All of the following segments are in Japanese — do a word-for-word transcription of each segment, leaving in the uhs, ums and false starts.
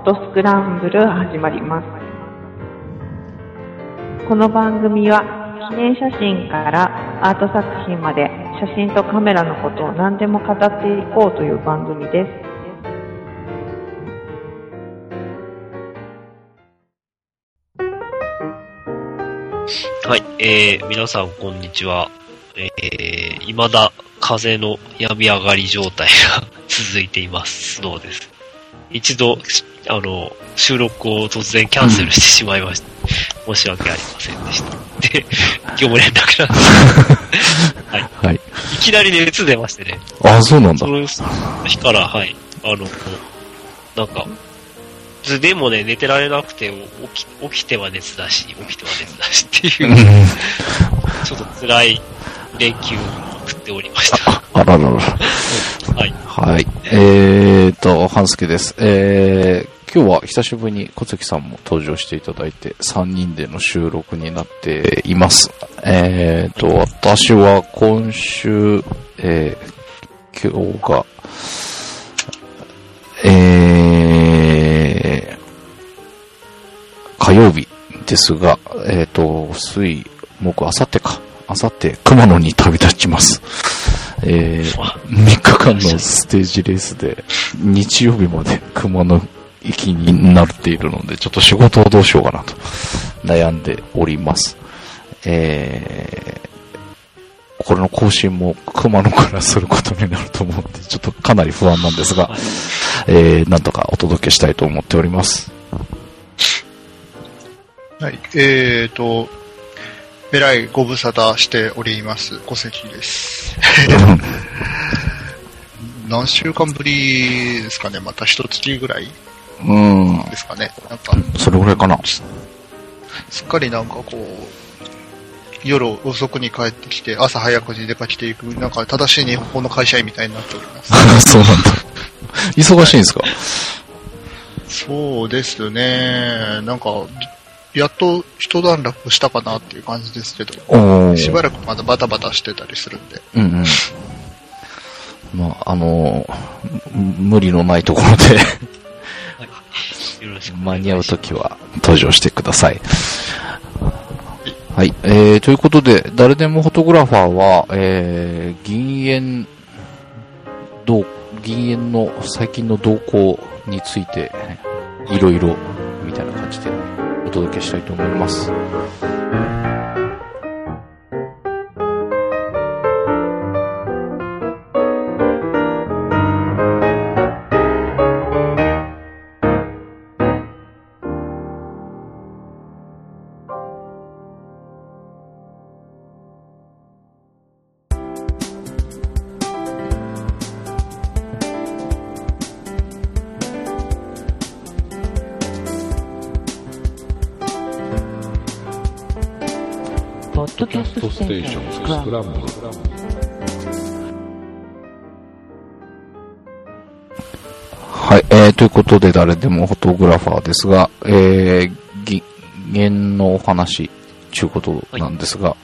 トスクランブル始まります。この番組は記念写真からアート作品まで写真とカメラのことを何でも語っていこうという番組です。 はい、えー、皆さんこんにちは。えー、未だ風の病み上がり状態が続いています。スノーです。一度、あの、収録を突然キャンセルしてしまいました。うん、申し訳ありませんでした。で、今日も連絡なんですけど、はい。はい。いきなり熱出ましてね。 ああ、そうなんだ。 その日から、はい。あの、なんか、でもね、寝てられなくて、起き、起きては熱だし、起きては熱だしっていう、ちょっと辛い連休を送っておりました。 あららら。 はい。 はい。えーと、半助です。えー、今日は久しぶりに小関さんも登場していただいて、さんにんでの収録になっています。えーと、私は今週、えー、今日が、えー、火曜日ですが、えーと、水、木、あさってか。あさって熊野に旅立ちます。えー、みっかかんのステージレースで日曜日まで熊野行きになっているので、ちょっと仕事をどうしようかなと悩んでおります。えー、これの更新も熊野からすることになると思うので、ちょっとかなり不安なんですが、えー、なんとかお届けしたいと思っております。 はい、えーと、えらいご無沙汰しております、小関です。何週間ぶりですかね、また一月ぐらいうんですかね。なんかそれぐらいかな。 すっかりなんかこう、夜遅くに帰ってきて、朝早くに出かけていく、なんか正しい日本の会社員みたいになっております。 そうなんだ。忙しいんですか？はい、 そうですね、なんか、やっと一段落したかなっていう感じですけど、しばらくまだバタバタしてたりするんで。 うんうん。まあ、あのー、無理のないところで、はい、よろしく間に合うときは登場してください。はい、えー、ということで、誰でもフォトグラファーは、えー、銀煙、どう、銀煙の最近の動向について、いろいろ、みたいな感じで、お届けしたいと思います。 ポッドキャストステーションスクランブル。 はい、えー、ということで誰でもフォトグラファーですが、えー、ぎ弦のお話ちゅうことなんですが、はい、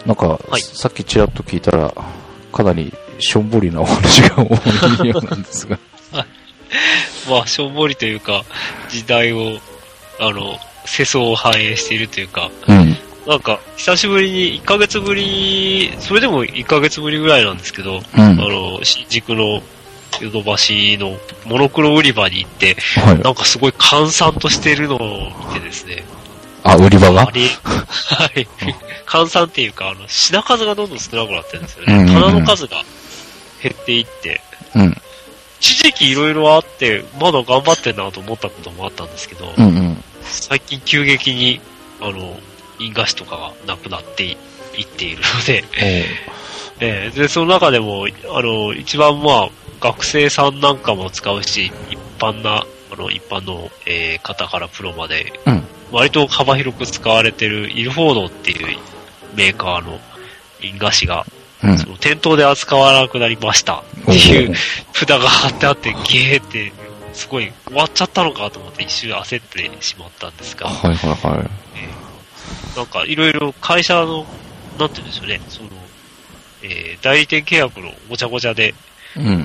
なんか、はい、さっきちらっと聞いたらかなりしょんぼりなお話が多いようなんですが、 はい、まあしょんぼりというか時代をあの世相を反映しているというか。うん、なんか、久しぶりに、いっかげつぶり、それでもいっかげつぶりぐらいなんですけど、うん、あの、新宿のヨドバシのモノクロ売り場に行って、はい、なんかすごい閑散としてるのを見てですね。 あ、売り場が？ はい。閑散っていうか、あの、品数がどんどん少なくなってるんですよね。うんうんうん、棚の数が減っていって、うん、一時期いろいろあって、まだ頑張ってんなと思ったこともあったんですけど、うんうん、最近急激に、あの、印画紙とかがなくなっていっているので、えー、で、その中でも、あの、一番まあ、学生さんなんかも使うし、一般な、あの、一般の、えー、方からプロまで、うん、割と幅広く使われているイルフォードっていうメーカーの印画紙が、うん、その店頭で扱わなくなりましたっていう札が貼ってあって、ゲーって、すごい終わっちゃったのかと思って一瞬焦ってしまったんですが、 はいはいはい。 えー、なんかいろいろ会社の、なんて言うんでしょうね、その、えー、代理店契約のごちゃごちゃで、うん、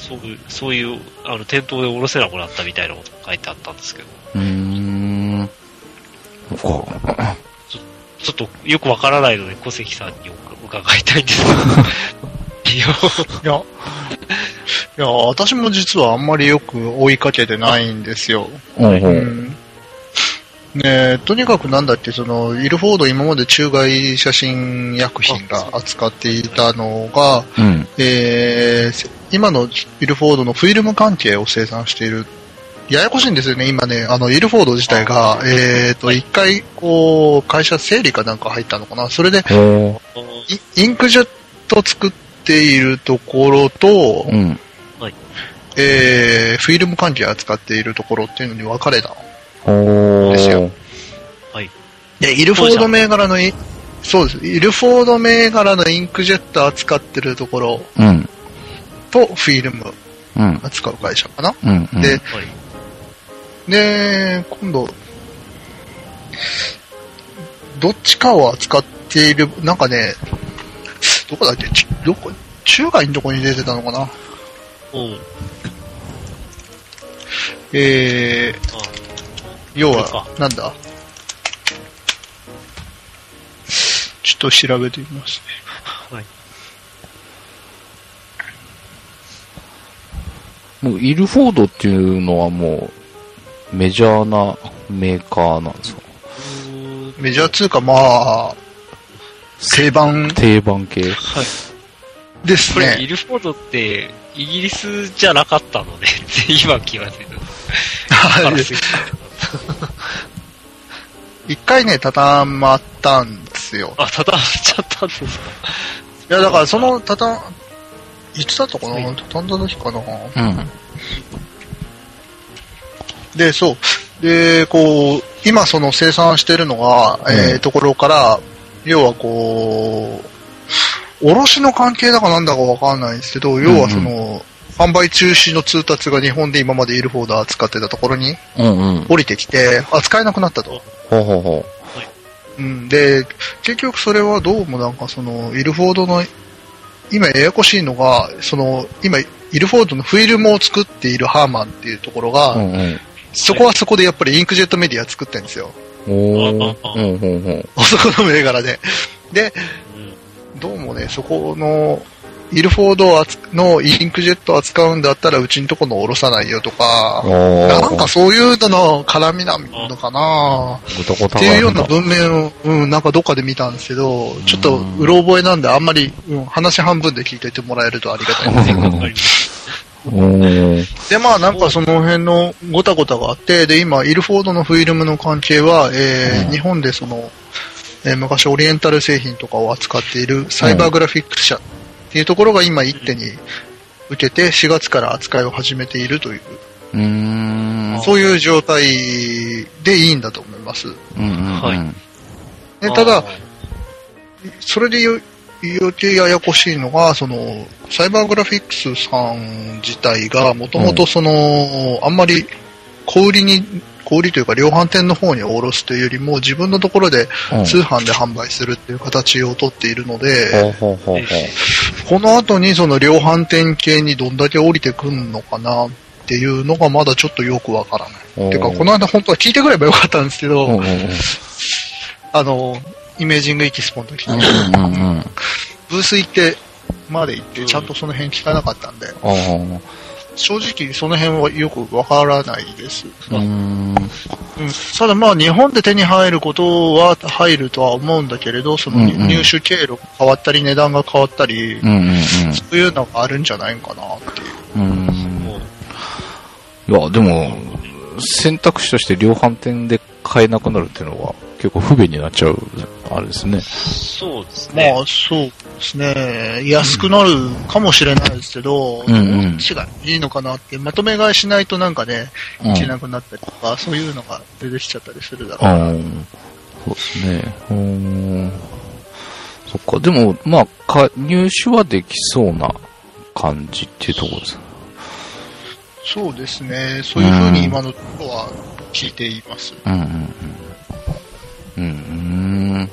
そういう、そういう、あの、店頭でおろせなくなったみたいなことが書いてあったんですけど。 うーん。そっか。 ちょ、ちょっとよくわからないので、小関さんに伺いたいんですけど。 いや、いや、私も実はあんまりよく追いかけてないんですよ。 うんうんうんね、とにかくなんだっけ、その、イルフォード今まで中外写真薬品が扱っていたのが、 うん、 えー、今のイルフォードのフィルム関係を生産している。ややこしいんですよね、今ね、あの、イルフォード自体が、えーと、一回、こう、会社整理かなんか入ったのかな。それで、インクジェット作っているところと、 うん、 えー、フィルム関係扱っているところっていうのに分かれたの。ですよ。 はい。 で、イルフォード銘柄のイ、そうです。イルフォード銘柄のインクジェット扱ってるところと、フィルム扱う会社かな。 うんうん、 で、で、今度、どっちかを扱っている、なんかね、どこだっけ、どこ、中外のとこに出てたのかな。 うん。 えー、要は、なんだちょっと調べてみますね。はい。 もう、イルフォードっていうのはもう、メジャーなメーカーなんですか？ メジャー通貨、まあ、定番。 定番系。 はい。 ですね。 これ、イルフォードって、イギリスじゃなかったのねって今気がついた。 はい。一回ね、畳まったんですよ。 あ、畳まっちゃったんですか？ いや、だからその畳、いつだったかな、畳んだ時かな。 うん。 で、そう。で、こう、今その生産してるのが、うん、えー、ところから、要はこう、卸の関係だかなんだかわかんないんですけど、要はその、うんうん、販売中止の通達が日本で今までイルフォード扱ってたところに降りてきて扱えなくなったと。 ほうほうほう。うん、で、結局それはどうもなんかそのイルフォードの今ややこしいのが、その今イルフォードのフィルムを作っているハーマンっていうところが、うんうん、そこはそこでやっぱりインクジェットメディア作ってるんですよ。 おー。うんうんうん。 そこの銘柄で。で、どうもね、そこのイルフォードのインクジェットを扱うんだったらうちのとこのおろさないよとか、なんかそういうのの絡みなのかなっていうような文面を、うん、なんかどっかで見たんですけど、ちょっとうろ覚えなんであんまり、うん、話半分で聞いていてもらえるとありがたいです。で、まあなんかその辺のごたごたがあって、で、今イルフォードのフィルムの関係は、えー、日本でその、えー、昔オリエンタル製品とかを扱っているサイバーグラフィックス社っていうところが今一手に受けてしがつから扱いを始めているという、 うーん、 そういう状態でいいんだと思います。 うんうんうん、はい。 でただ、それでよ余計ややこしいのが、そのサイバーグラフィックスさん自体がもともとその、うん、あんまり小売りに小売りというか量販店の方に卸すというよりも自分のところで通販で販売するっていう形をとっているので、うん、この後にその量販店系にどんだけ降りてくるのかなっていうのがまだちょっとよくわからない。ていうかこの間本当は聞いてくればよかったんですけど、うん、あのイメージングエキスポの時に、うんうんうん、ブース行ってまで行ってちゃんとその辺聞かなかったんで、うん、正直その辺はよくわからないです。うーん、うん、ただまあ日本で手に入ることは入るとは思うんだけれど、その入手経路が変わったり値段が変わったり、うんうんうん、そういうのがあるんじゃないかなっていう。うーん、 いやでも選択肢として量販店で買えなくなるっていうのは結構不便になっちゃうあれですね。 そうですね。 まあそうですね。安くなるかもしれないですけど、うんうん、どっちがいいのかなってまとめ買いしないとなんかね、いけなくなったりとか、うん、そういうのが出てきちゃったりするだろうな。うん、 そうですね。うん、そっか。でもまあか入手はできそうな感じっていうところですか。 そうですね。そういうふうに今のところは聞いています。うんうんうん。 うんうん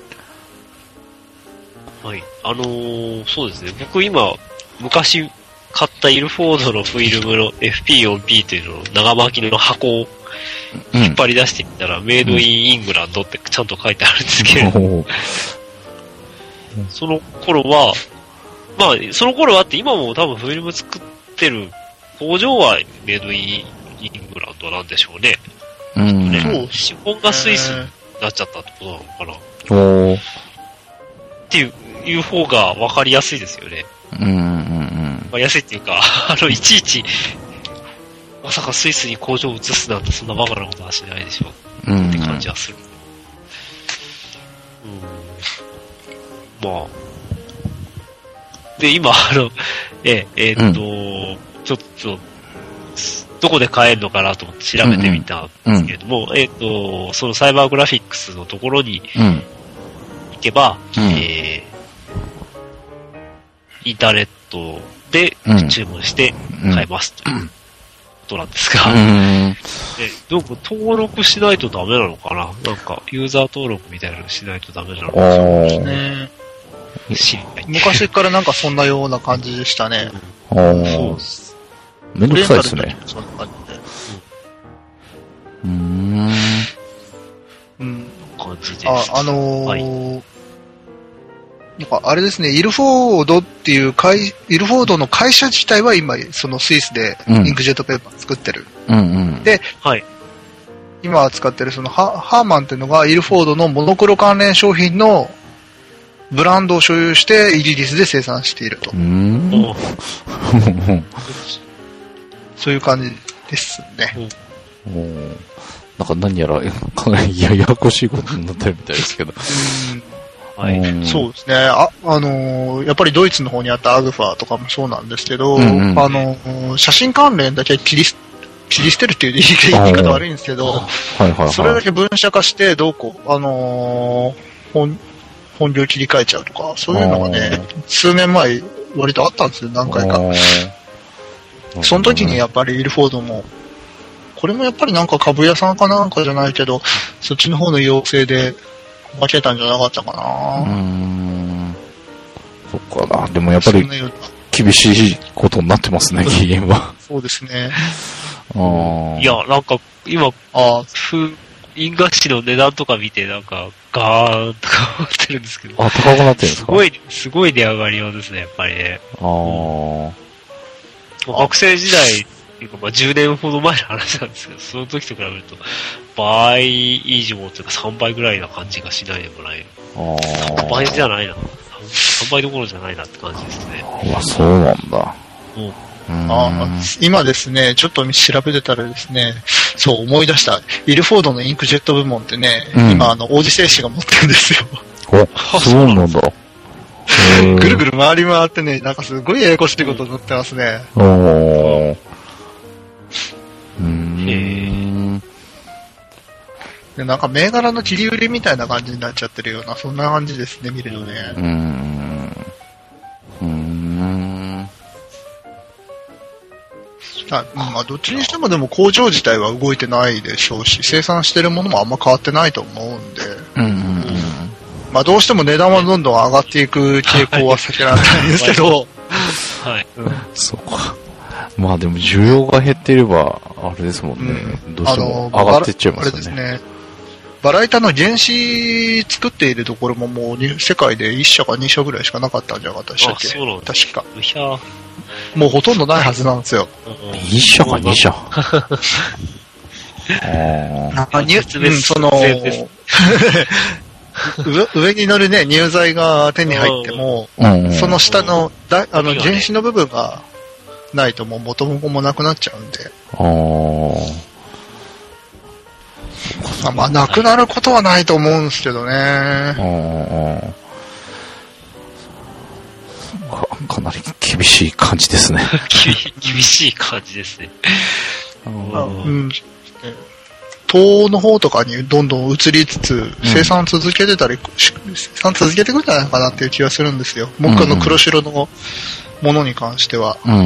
はい。あのー、そうですね。僕今、昔買ったイルフォードのフィルムの エフピーよんピー というのを長巻きの箱を引っ張り出してみたら、うん、メイドインイングランドってちゃんと書いてあるんですけれど、うん、その頃は、まあ、その頃はって今も多分フィルム作ってる工場はメイドインイングランドなんでしょうね。うん。ね、そう、資本がスイスになっちゃったってことなのかな。おー。っていう、いう方が分かりやすいですよね。うんうんうん。まあ、安いっていうか、あの、いちいち、まさかスイスに工場を移すなんてそんなバカなことはしないでしょう。うん、うん。って感じはする。うん。まあ。で、今、あの、え、えー、っと、うん、ちょっと、どこで買えるのかなと思って調べてみたんですけれども、うんうん、えっと、そのサイバーグラフィックスのところに行けば、うん、えー、インターネットで注文して買えますということなんですが、うんうん、どうも登録しないとダメなのかな、なんかユーザー登録みたいなのしないとダメなのかな、ね、 昔からなんかそんなような感じでしたね。 そうです。めんどくさいですね。そんな感じで。うーん。 うん。感じです。あ、あのー、はい、なんかあれですね、イルフォードっていう会、イルフォードの会社自体は今、そのスイスでインクジェットペーパー作ってる。うんうん、で、はい、今使ってるそのハ、ハーマンっていうのがイルフォードのモノクロ関連商品のブランドを所有してイギリスで生産していると。うーんそういう感じですね。 うん、なんか何やらかなりややこしいことになってるみたいですけど。 うんはい、そうですね。あ、あのー、やっぱりドイツの方にあったアグファーとかもそうなんですけど、うんうん、あのー、写真関連だけ切り切り捨てるっていう言い方悪いんですけど、はいはいはい、それだけ分社化してどうこう、あのー、本本業切り替えちゃうとか、そういうのがね、数年前割とあったんですよ、何回か。その時にやっぱりイルフォードも、これもやっぱりなんか株屋さんかなんかじゃないけど、そっちの方の要請で負けたんじゃなかったかな。うーん。 そっかな。でもやっぱり厳しいことになってますね、期限は。 そうですね。 あいや、なんか今、あ印画紙の値段とか見てなんかガーンとか思ってるんですけど。 あ、高くなってるんですか？ すごい、すごい値上がりようですね、やっぱりね。ああ。学生時代っていうか、まあじゅうねんほど前の話なんですけど、その時と比べると倍以上というかさんばいぐらいな感じがしないでもない。ああ。倍じゃないな。さんばいどころじゃないなって感じですね。 あ、そうなんだ。 うん。あ今ですね、ちょっと調べてたらですね、そう思い出した。イルフォードのインクジェット部門ってね、うん、今あの、王子製紙が持ってるんですよ。 お、そうなんだ。 ぐるぐる回り回ってね、なんかすごいややこしいことになってますね。おー。うーん。でなんか銘柄の切り売りみたいな感じになっちゃってるような、そんな感じですね、見るのね。うーん。うーん。あまあ、どっちにしてもでも工場自体は動いてないでしょうし、生産してるものもあんま変わってないと思うんで。うんうんうん。まあどうしても値段はどんどん上がっていく傾向は避けられないんですけど。 はい。うん、そうか。まあでも需要が減っていれば、あれですもんね。うん、どうしても上がっていっちゃいますよね。あれですね。バラ板の原子作っているところももう世界でいっ社かに社ぐらいしかなかったんじゃなかったでしたっけ？あ、そうなんだ。確か。もうほとんどないはずなんですよ。 いっ社かに社。ああ。ニュース、うん、その、上, 上に乗るね、乳剤が手に入っても、その下の、だあの、原子の部分がないともう元も子もなくなっちゃうんで。あまあ、なくなることはないと思うんですけどね。 か, かなり厳しい感じですね。 厳しい感じですね。うん東の方とかにどんどん移りつつ、生産続けてたり、うん、生産続けてくるんじゃないかなっていう気がするんですよ。木下の黒白のものに関しては。うんうんうん、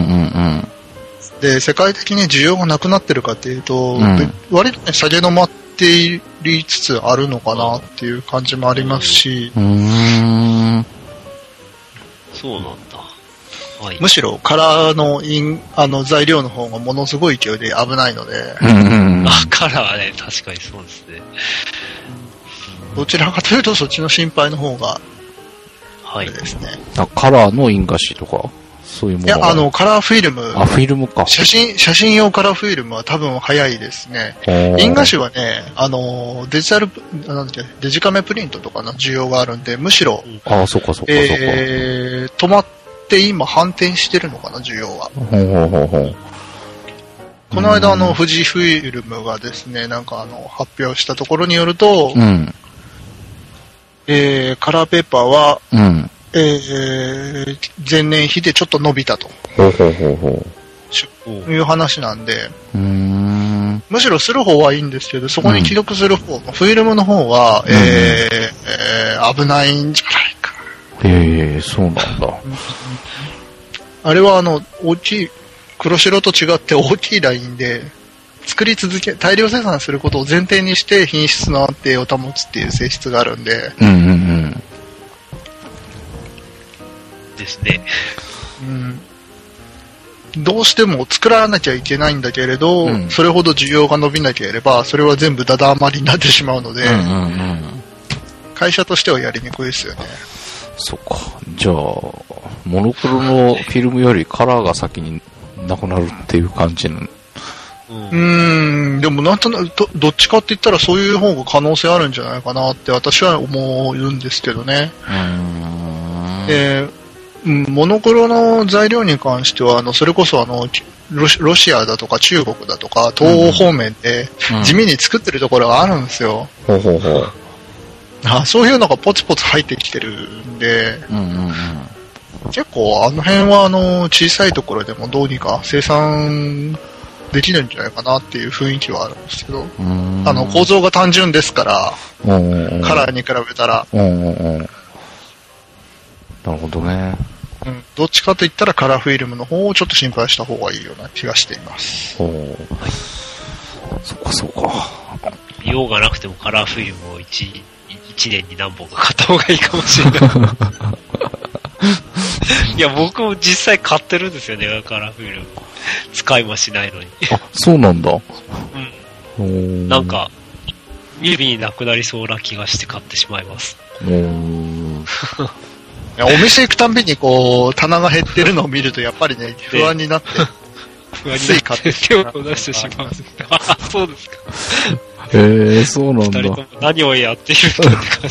で、世界的に需要がなくなってるかっていうと、うん、割とね、下げ止まっていりつつあるのかなっていう感じもありますし。うーんそうなんだ。 はい、 むしろカラーのインあの材料の方がものすごい勢いで危ないので、 うんうんうん、 あ、カラーはね、確かにそうですね。 どちらかというとそっちの心配の方が、 はい。 ですね。 あ、カラーの印画紙とか、そういうもの。 いや、あの、カラーフィルム。 あ、フィルムか。 写真、写真用カラーフィルムは多分早いですね。印画紙はね、あの、デジタル、なんだっけ、デジカメプリントとかの需要があるんで、むしろ、 あ、そっかそっかそっか。 えー、止まって今反転してるのかな、需要は。 ほうほうほうほう。 この間、あの、富士フィルムがですね、なんかあの、発表したところによると、 うん、 えー、カラーペーパーは、 うん、 えー、前年比でちょっと伸びたと。 ほうほうほうほう。いう話なんで、 うーん、 むしろする方はいいんですけど、そこに記録する方、うん、フィルムの方は、うん、えーえー、危ないんじゃないか。 へえー、そうなんだ。 あれはあの、大きい、黒白と違って大きいラインで、作り続け、大量生産することを前提にして品質の安定を保つっていう性質があるんで。 うんうんうん。 ですね。 うん。どうしても作らなきゃいけないんだけれど、うん、それほど需要が伸びなければ、それは全部ダダ余りになってしまうので、うんうんうん、会社としてはやりにくいですよね。 そっか。じゃあ、モノクロのフィルムよりカラーが先になくなるっていう感じの。 うん、うーん、でもなんとなくど、どっちかって言ったらそういう方が可能性あるんじゃないかなって私は思うんですけどね。うーん、えー、モノクロの材料に関しては、あの、それこそあの、ロシ、ロシアだとか中国だとか東欧方面で地味に作ってるところがあるんですよ。 うんうん、ほうほうほう。 あ、そういうのがポツポツ入ってきてるんで、うんうんうん、結構あの辺はあの小さいところでもどうにか生産できるんじゃないかなっていう雰囲気はあるんですけど、あの構造が単純ですから、カラーに比べたら。 うんうんうん、なるほどね、 うん。どっちかといったらカラーフィルムの方をちょっと心配した方がいいような気がしています。 おー、そっかそっか。 用がなくてもカラーフィルムを一一年に何本か買った方がいいかもしれない。いや、僕も実際買ってるんですよね、カラーフィルム。使いもしないのに。 あ、そうなんだ。 うん。なんか、指になくなりそうな気がして買ってしまいます。うーん。 いや、お店行くたんびにこう、棚が減ってるのを見るとやっぱりね、不安になって、 不安になって手を出してしまう。あ、そうですか。 へえー、そうなんだ。 二人とも何をやっているんだって感じです。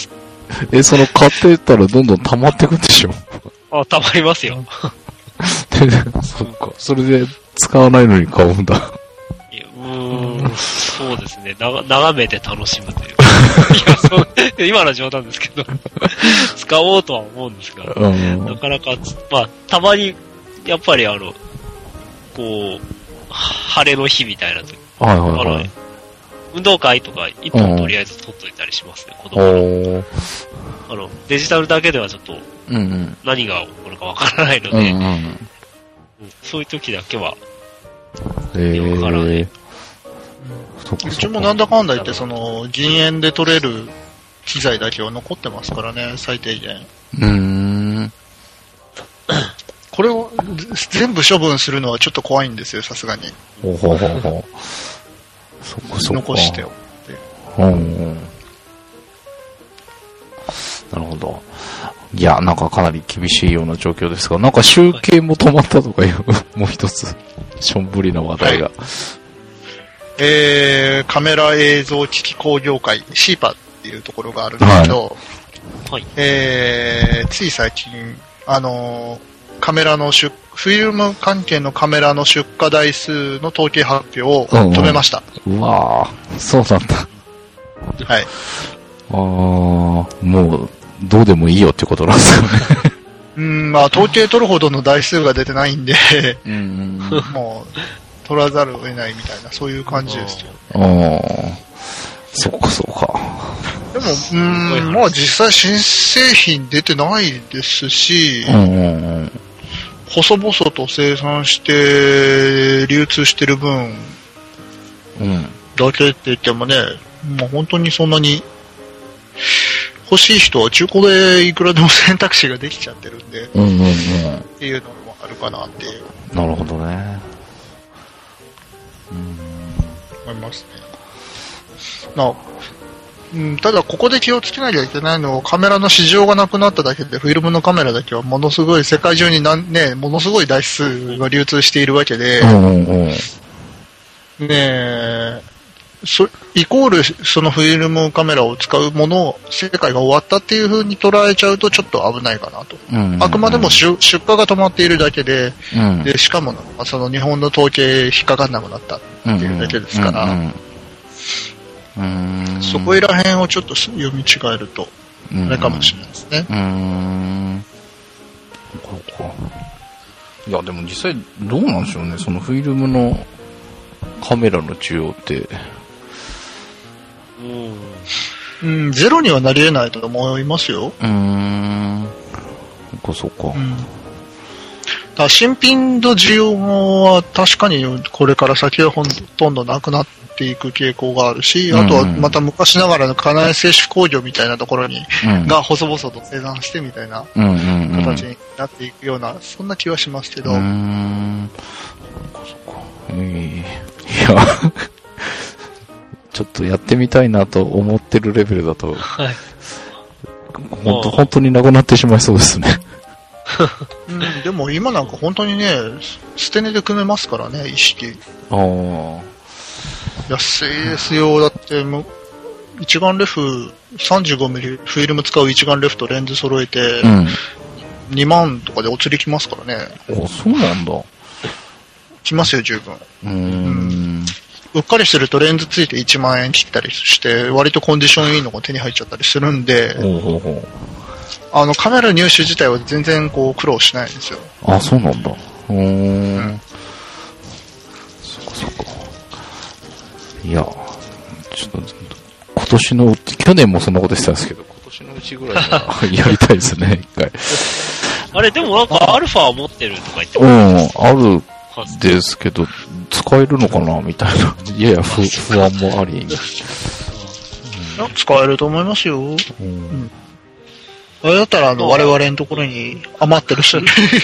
え、その買ってったらどんどん溜まってくんでしょ？ あ、溜まりますよ。 そっか。それで使わないのに買うんだ。 いや、うーん、そうですね。な眺めて楽しむというか。いや、そう、今の冗談ですけど、使おうとは思うんですが、うん、なかなか、まあ、たまに、やっぱりあの、こう、晴れの日みたいな時、はいはいはい、運動会とか一本とりあえず取っといたりしますね、うん、子供の。あの、デジタルだけではちょっと、何が起こるかわからないので、うんうんうん、そういう時だけは、 えからね。 うちもなんだかんだ言って、その、銀塩で取れる機材だけは残ってますからね、最低限。 うーん。 これを全部処分するのはちょっと怖いんですよ、さすがに。 ほうほうほうほう。そっかそっか。 残してよって。 うん。なるほど。いや、なんかかなり厳しいような状況ですが、なんか集計も止まったとかいう、もう一つ、しょんぶりな話題が。はい、 えー、カメラ映像機器工業会、シーパ っていうところがあるんですけど、はい、えー、つい最近、あのー、カメラの出、フィルム関係のカメラの出荷台数の統計発表を止めました。 うんうん、うわぁ、そうなんだ。 はい。 あー、もう、どうでもいいよってことなんですよね。 うん、まあ、統計取るほどの台数が出てないんで、うん、もう、取らざるを得ないみたいな、そういう感じですよ、 ね。ああ、そっかそっか。 でも、うん、まあ実際新製品出てないですし、うんうんうん、細々と生産して流通してる分、うん、だけって言ってもね、まあ本当にそんなに、欲しい人は中古でいくらでも選択肢ができちゃってるんで、うんうんうん、っていうのもあるかなっていう。 なるほどね。 うん。思いますね。なうん、ただここで気をつけなきゃいけないのはカメラの市場がなくなっただけでフィルムのカメラだけはものすごい世界中になんねものすごい台数が流通しているわけで、うんうんうん、ねえそイコールそのフィルムカメラを使うものを世界が終わったっていう風に捉えちゃうとちょっと危ないかなと、うんうんうん、あくまでも出荷が止まっているだけで、うん、でしかもその日本の統計引っかかんなくなったっていうだけですから、うんうんうんうーんそこら辺をちょっと読み違えるとあれかもしれないですね。うーんこうかいやでも実際どうなんでしょうねそのフィルムのカメラの需要ってうん、ゼロにはなり得ないと思いますよ。 うーんそっかそっか、うん、 だ新品の需要は確かにこれから先はほとんどなくなっていく傾向があるし、あとはまた昔ながらの家内製紙工業みたいなところに、うん、が細々と生産してみたいな形になっていくようなそんな気はしますけど。うーんそっかそっか、えー、いやちょっとやってみたいなと思ってるレベルだと、はい、本当本当になくなってしまいそうですね。 うん、でも今なんか本当にね捨て値で組めますからね一式。ああ安いですよ。だってもう一眼レフ さんじゅうごミリ フィルム使う一眼レフとレンズ揃えて、うん、にまんとかでお釣りきますからね。 あそうなんだ。 きますよ十分。うーん、うんうっかりするとレンズついていちまんえん切ったりして割とコンディションいいのが手に入っちゃったりするんで、ほうほうほうあのカメラ入手自体は全然こう苦労しないんですよ。 あ、そうなんだ。うーん、うん、そっかそっか。いや、ちょっと今年の去年もそんなことしてたんですけど、今年のうちぐらいはやりたいですね一回。 あれでもなんかアルファ持ってるとか言ってますね。うん、あるですけど使えるのかなみたいなやや不不安もあり。うん、 使えると思いますよ。うん。うんあれだったら、あの、我々のところに余ってるし、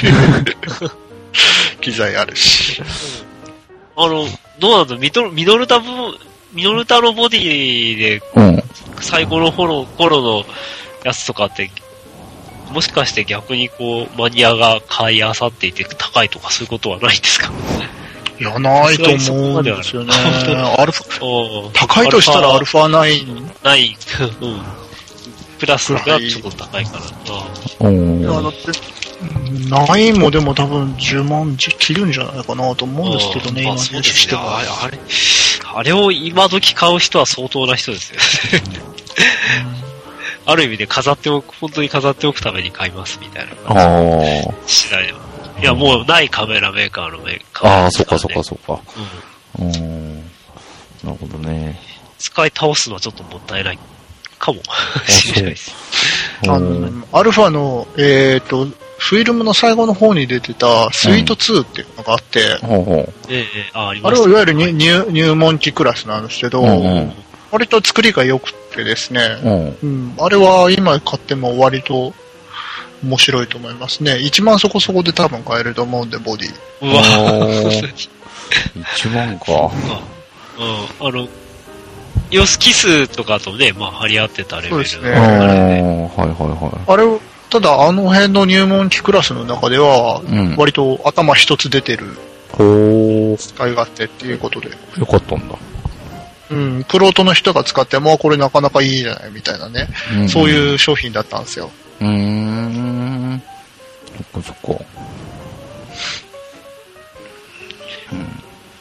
機材あるし。 あの、どうなんだミドミドルタブ、ミドルタのボディで、最後の頃、頃のやつとかって、もしかして逆にこう、マニアが買い漁っていて高いとかそういうことはないんですか？ いや、ないと思うんですよね。アルファ、高いとしたらアルファナイン。 ない。うん。プラスがちょっと高いからな。 いや、だって、ナインもでも多分じゅうまん切るんじゃないかなと思うんですけどね、今そうですね。あれ、あれ、あれを今時買う人は相当な人ですよね。ある意味で飾っておく、本当に飾っておくために買いますみたいな感じしないよ。いや、もうないカメラメーカーのメーカー、ね。 ああ、そっかそっかそっか。うん。うん。なるほどね。 使い倒すのはちょっともったいない。かもしれないです。 あの、アルファの、えっと、フィルムの最後の方に出てたスイートツーっていうのがあって、うん、ええ、あ、あります。あれはいわゆる入入門機クラスなんですけど、うんうん、割と作りが良くてですね、うんうん、あれは今買っても割と面白いと思いますね。いちまんそこそこで多分買えると思うんで、ボディ。うわいちまんか。 うん、あの、ヨスキスとかとね、まあ、張り合ってたレベル。 そうですね。あれね。はいはいはい。あれを、ただあの辺の入門機クラスの中では、うん、割と頭一つ出てる。ほー。使い勝手っていうことで。 よかったんだ。 うん、プロートの人が使っても、これなかなかいいじゃないみたいなね。うんうん、そういう商品だったんですよ。うーん。 そっかそっか。 うん。なる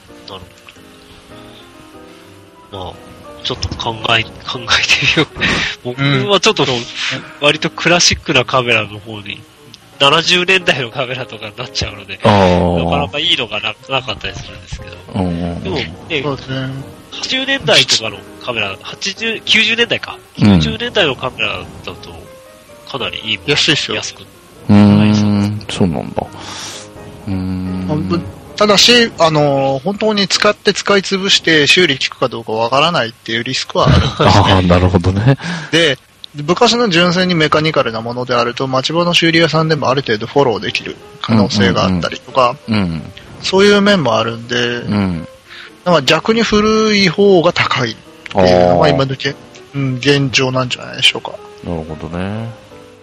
ほど。まあ。ちょっと考え、考えてみよう。僕はちょっと、割とクラシックなカメラの方に、ななじゅうねんだいのカメラとかになっちゃうので、なかなかいいのが な, なかったりするんですけど。でも、ね、はちじゅうねんだいとかのカメラ、はちじゅう、きゅうじゅうねんだいか。きゅうじゅうねんだいのカメラだと、かなりいいもの。 安いっすよ。 安く。 うーん、そうなんだ。うーん。 ただし、あのー、本当に使って使い潰して修理効くかどうかわからないっていうリスクはあるんですね。 ああ、なるほどね。 で、 昔の純粋にメカニカルなものであると、町場の修理屋さんでもある程度フォローできる可能性があったりとか、うんうんうん、そういう面もあるんで、うん、だから逆に古い方が高いっていうのが今のけ、うん、現状なんじゃないでしょうか。 なるほどね。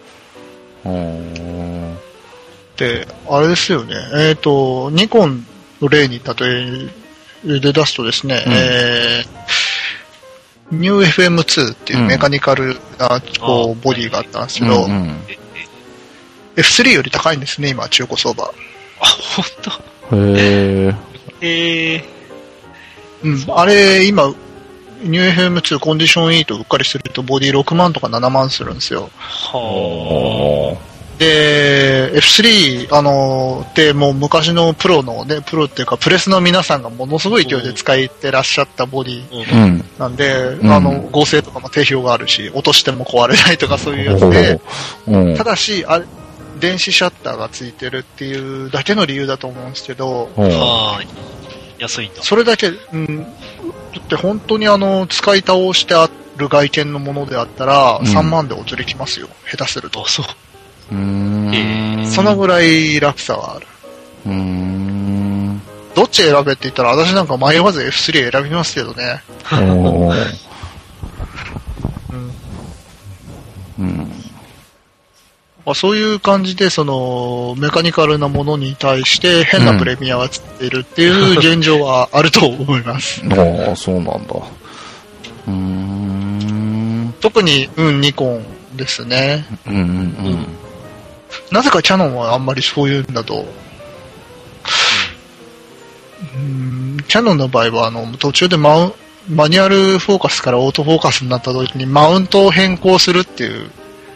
で、あれですよね。えっ、ー、と、ニコンの例に例えで出すとですね、うん、えー、ニューエフエムツー っていうメカニカルな、こうボディがあったんですけど、うんうん、エフスリー より高いんですね、今、中古相場。あ、 ほんと？ へー。 へー。 うん、あれ、今、ニューエフエムツー コンディションいいとうっかりするとボディろくまんとかななまんするんですよ。はー。で、エフスリー、あの、ってもう昔のプロのね、プロっていうかプレスの皆さんがものすごい勢いで使ってらっしゃったボディなんで、うん、あの、合成とかも定評があるし、落としても壊れないとかそういうやつで、うん、ただし、あれ、電子シャッターがついてるっていうだけの理由だと思うんですけど、 はー、安いんだ。 それだけ、うん、だって本当にあの、使い倒してある外見のものであったら、さんまんでお釣りきますよ、下手すると。 そう。 うーん、 えー、そのぐらい楽さはある。 うーん、 どっち選べって言ったら私なんか迷わず エフスリー 選びますけどね。おーうんうん、まあ、そういう感じでそのメカニカルなものに対して変なプレミアがつっているっていう現状はあると思います。 うん、ああ、そうなんだ。うーん、 特に、うん、ニコンですね。 うんうんうん。 なぜかキヤノンはあんまりそういうんだと、うん、キヤノンの場合はあの途中でマウマニュアルフォーカスからオートフォーカスになった時にマウントを変更するっていう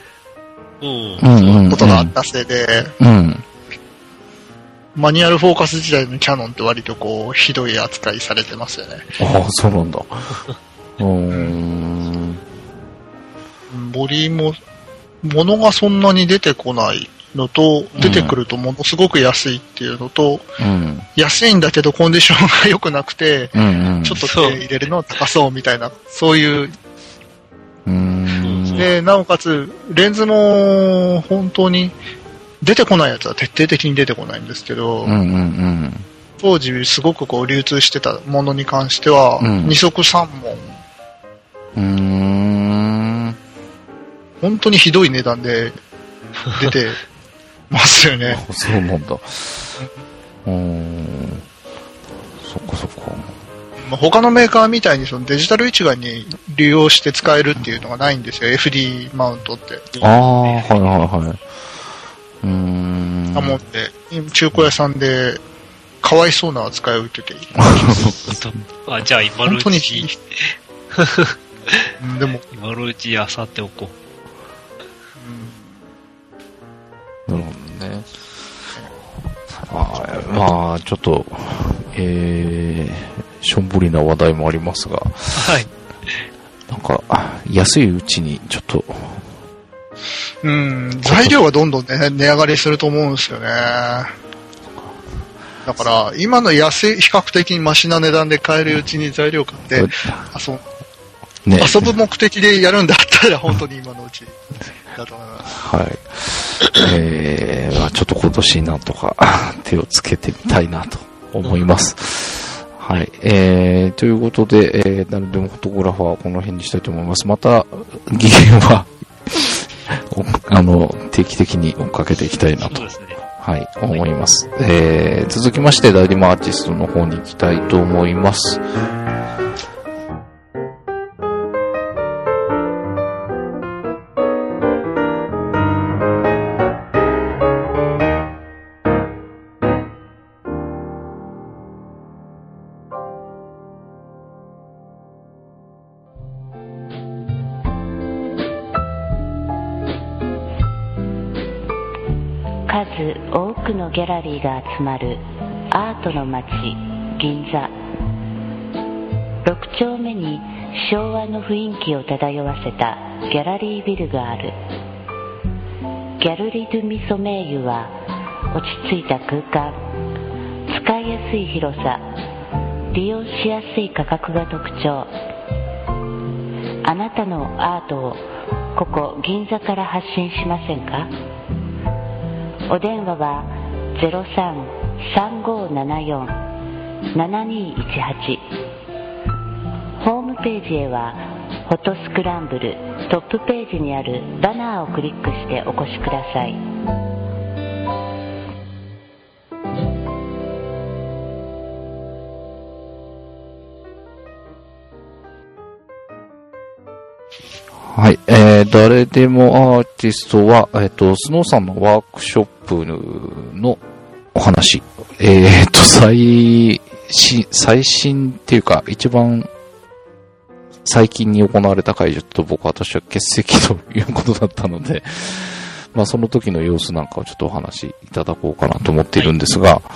ことがあったせいで、うんうんうん、マニュアルフォーカス時代のキヤノンって割とこうひどい扱いされてますよね。 ああ、そうなんだ。うーん、 ボディも物がそんなに出てこないのと、出てくるとものすごく安いっていうのと、うん、安いんだけどコンディションが良くなくて、うんうん、ちょっと手入れるの高そうみたいな、そういう。 うーん、 で、なおかつ、レンズも本当に出てこないやつは徹底的に出てこないんですけど、うんうんうん、当時すごくこう流通してたものに関しては、うん、に足さんもん。 うーん、 本当にひどい値段で出てますよね。 そうなんだ。うーん、そっかそっか。 他のメーカーみたいにそのデジタル一眼に利用して使えるっていうのがないんですよ、エフディー マウントって。 ああ、はいはいはい。うーん。 なもんで、中古屋さんでかわいそうな扱いを受けている。 あ、じゃあ今のうち。 でも今のうちあさっておこう。なるほどね。あ、まあ、ちょっと、えー、しょんぼりな話題もありますが、 はい。 なんか、安いうちにちょっと、 うん、材料はどんどん、ね、値上がりすると思うんですよね。だから、今の安い、比較的にマシな値段で買えるうちに材料買って、遊, ね、遊ぶ目的でやるんだったら、本当に今のうちだと思います。 はい。えー、まあちょっと今年なんとか手をつけてみたいなと思います。はい。えー、ということで、えー、なるでもフォトグラファーはこの辺にしたいと思います。また、疑問は、あの、定期的に追っかけていきたいなと。そうですね。はい、思います。えー、続きまして、ダイリマアーティストの方に行きたいと思います。 数多くのギャラリーが集まるアートの街銀座。ろく丁目に昭和の雰囲気を漂わせたギャラリービルがある。ギャルリ・ドゥ・ミソメイユは落ち着いた空間、使いやすい広さ、利用しやすい価格が特徴。あなたのアートをここ銀座から発信しませんか？お電話は ゼロさん さんごーななよん ななにーいちはち、 ホームページへはフォトスクランブルトップページにあるバナーをクリックしてお越しください。 はい。えー、誰でもアーティストは、えっ、ー、と、スノーさんのワークショップのお話。えっ、ー、と、最新、最新っていうか、一番最近に行われた会場と僕は私は欠席ということだったので、まあその時の様子なんかをちょっとお話しいただこうかなと思っているんですが、はい、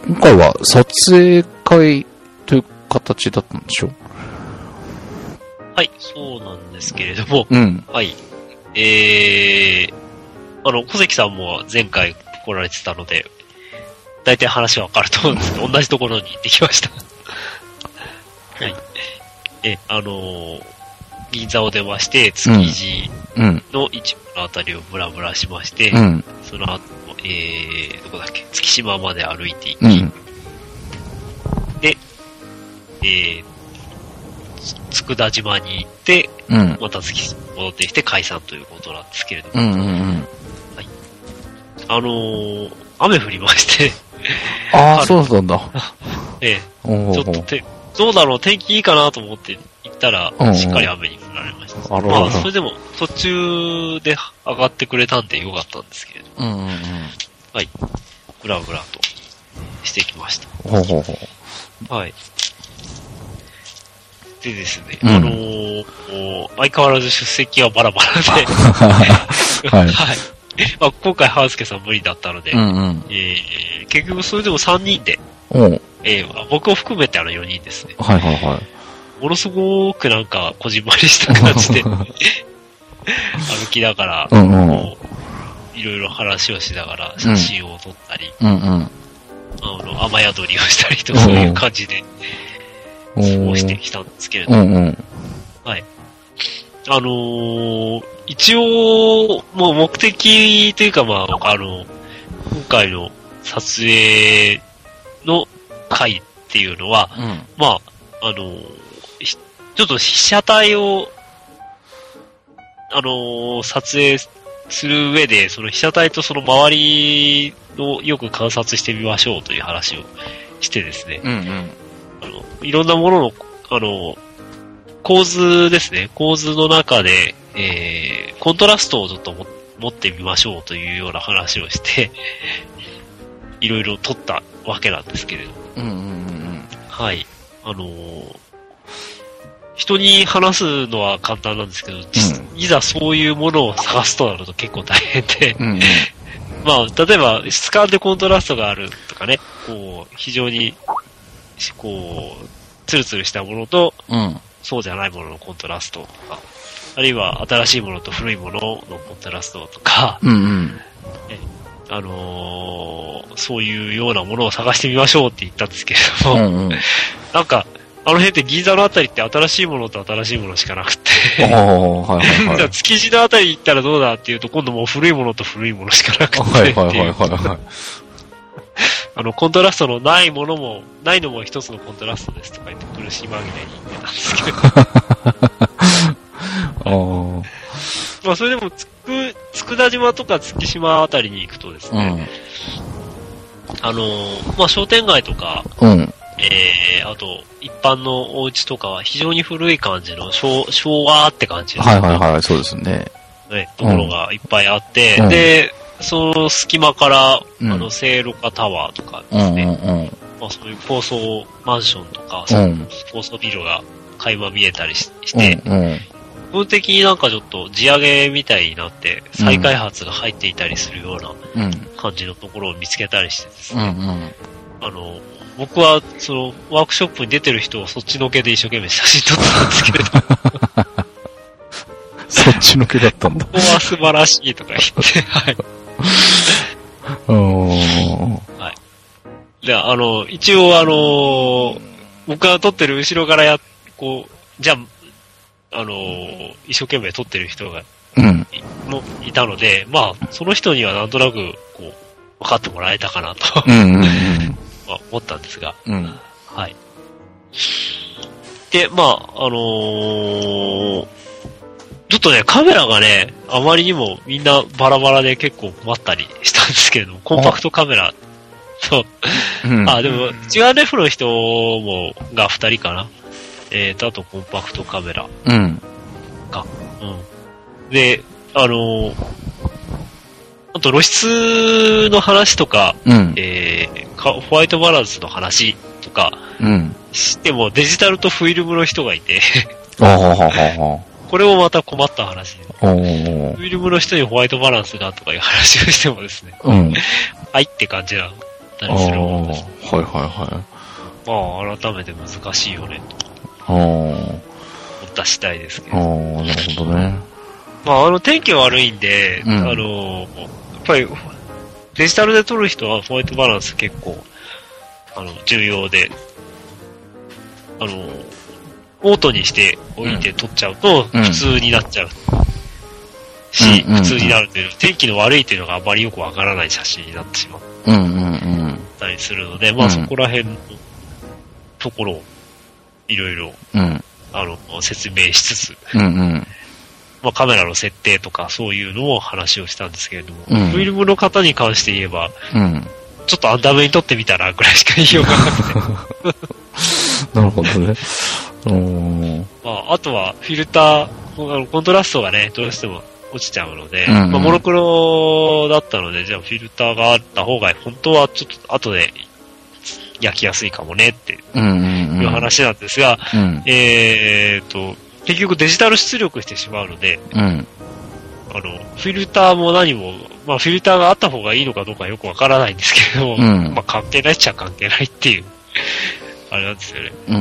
今回は撮影会という形だったんでしょう？ はい、そうなんですけれども、 うん、 はい。えー、あの、小関さんも前回来られてたので、大体話はわかると思うんですけど、同じところに行ってきました。はい。え、あのー、銀座を出まして、築地の一部のあたりをブラブラしまして、うん、その後、えー、どこだっけ、月島まで歩いていき、うん、で、えー、佃島に行って、うん、また月島に戻ってきて解散ということなんですけれども、 うんうんうん、 はい、あのー、雨降りましてああ、そうなんだ。 ええ、ちょっとて、どうだろう、天気いいかなと思って行ったら、うんうん、しっかり雨に降られました。あまあ、それでも途中で上がってくれたんでよかったんですけれども、 うんうんうん、 はい、ブラブラとしてきました。 ほうほうほう。はい。でですね、うん、あのー、相変わらず出席はバラバラで、 はい。はい。 まあ、今回、ハウスケさん無理だったので、 うんうん、 えー、結局それでもさんにんで、 うんえー、僕を含めてあのよにんですね。 はいはいはい。 ものすごくなんか、こじんまりした感じで、歩きながら、 うんうん、 いろいろ話をしながら写真を撮ったり、 うんうん、 あの雨宿りをしたりと、そういう感じで、過ごしてきたんですけれども、 うんうん、 はい。あのー、一応、もう目的というか、まあ、あの、今回の撮影の回っていうのは、 うん、 まあ、あのー、ちょっと被写体を、あのー、撮影する上で、その被写体とその周りをよく観察してみましょうという話をしてですね、 うんうん、 あのいろんなものの、あの、構図ですね。構図の中で、えー、コントラストをちょっとも持ってみましょうというような話をして、いろいろ撮ったわけなんですけれど。 うんうんうん、 はい。あのー、人に話すのは簡単なんですけど、うん、いざそういうものを探すとなると結構大変で、 うんうん、 まあ、例えば質感でコントラストがあるとかね、こう、非常に、こう、ツルツルしたものと、 うん、 そうじゃないもののコントラストとか、あるいは新しいものと古いもののコントラストとか、 うんうんえあのー、そういうようなものを探してみましょうって言ったんですけれども、うんうん、なんか、あの辺って銀座のあたりって新しいものと新しいものしかなくて、 はいはいはい、 じゃあ築地のあたり行ったらどうだっていうと、今度もう古いものと古いものしかなくて、 はいはいはいはい。 あの、コントラストのないものも、ないのも一つのコントラストですとか言って苦し紛れに言ってたんですけど。あまあ、それでも、つく、佃島とか月島あたりに行くとですね、うん、あの、まあ、商店街とか、 うん、 えー、あと、一般のお家とかは非常に古い感じの、昭, 昭和って感じの、 はいはいはい、そうですね。 ね、ところがいっぱいあって、うん、で、その隙間から、うん、あの、聖路加タワーとかですね、 うんうんうん、 まあそういう高層マンションとか、うん、高層ビルが垣間見えたり し, して、 うんうん、 部分的になんかちょっと地上げみたいになって再開発が入っていたりするような感じのところを見つけたりしてですね、 うんうん、 あの僕はそのワークショップに出てる人をそっちのけで一生懸命写真撮ったんですけれどそっちのけだったんだ。 ここは素晴らしいとか言ってはいはい。で、あの、一応あの、僕が撮ってる後ろからや、こう、じゃあ、 あのー、一生懸命撮ってる人が、 うん。 もいたので、まあ、その人にはなんとなく、こう、分かってもらえたかなと、 うんうんうんまあ、思ったんですが、 うん。 はい。で、まあ、あのー、ちょっとね、カメラがね、あまりにもみんなバラバラで結構困ったりしたんですけれども、コンパクトカメラと、うん、あ、でも、ジガーレフの人も、が二人かな。えーと、あとコンパクトカメラ。 うん。 か。うん。で、あのー、あと露出の話とか、うん、えー、ホワイトバランスの話とか、うん。してもデジタルとフィルムの人がいてこれもまた困った話で、フィルムの人にホワイトバランスがとかいう話をしてもですね、うん、はいって感じだったりするものです、ね。 はいはいはい。 まあ改めて難しいよねと思った次第ですけど。 ああ、なるほどね。 まああの天気悪いんで、うん、あのやっぱりデジタルで撮る人はホワイトバランス結構あの重要で。あの、オートにしておいて撮っちゃうと、普通になっちゃう。し、普通になるという、天気の悪いというのがあまりよくわからない写真になってしまったりするので、まあそこら辺のところを、いろいろ、あの、説明しつつ、まあカメラの設定とかそういうのを話をしたんですけれども、フィルムの方に関して言えば、ちょっとアンダーめに撮ってみたらぐらいしか言いようがなくて。 なるほどね。うん。 まあ、あとはフィルター、コントラストがね、どうしても落ちちゃうので、うんうん、まあ、モノクロだったので、じゃあフィルターがあった方が、本当はちょっと後で焼きやすいかもねっていう話なんですが、うんうんうん、えーと、結局デジタル出力してしまうので、うん、あの、フィルターも何も、まあフィルターがあった方がいいのかどうかよくわからないんですけれども、うん、まあ関係ないっちゃ関係ないっていう、あれなんですよね。うん、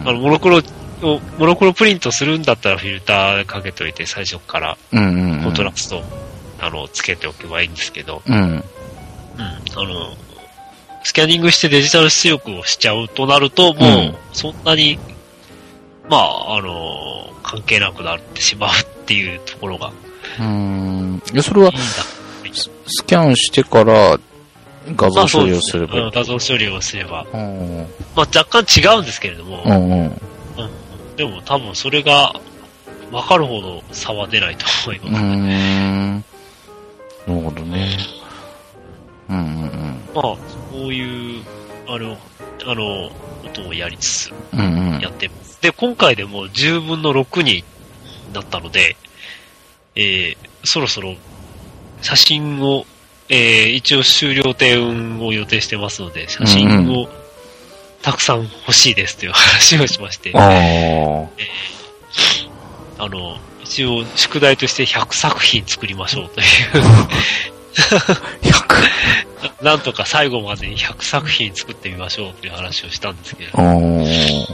あの、モノクロを、モノクロプリントするんだったらフィルターかけといて最初からコントラスト、あの、つけておけばいいんですけど、うん。うん。あの、スキャニングしてデジタル出力をしちゃうとなると、もう、そんなに、うん、まあ、あの、関係なくなってしまうっていうところが。 うーん。いや、それは、スキャンしてから画像処理をすればいい、 まあ、画像処理をすれば。まあ、若干違うんですけれども、うんうんうん、でも多分それが分かるほど差は出ないと思います。うーん。 なるほどね。うんうんうん。 まあ、そういう、あの、あの、ことをやりつつ、やってます。うんうん、で、今回でもじゅうぶんのろくになったので、えー、そろそろ写真を、えー、一応終了点を予定してますので、写真をたくさん欲しいですという話をしまして、うんうんえー、あの、一応宿題としてひゃくさくひん作りましょうというひゃくなんとか最後までにひゃくさくひん作ってみましょうという話をしたんですけれども。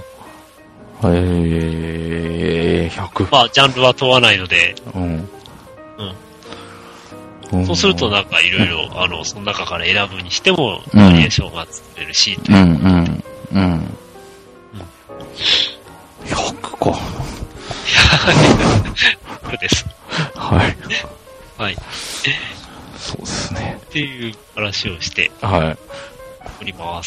えー、ひゃく。 まあ、ジャンルは問わないので、うん。うん。そうするとなんかいろいろ、あの、その中から選ぶにしても、バリエーションが作れるし、という。うん、うん、うん。 ひゃくか。 そうです。 はい。 はい。 そうですね。 っていう話をして、 はい。 おります。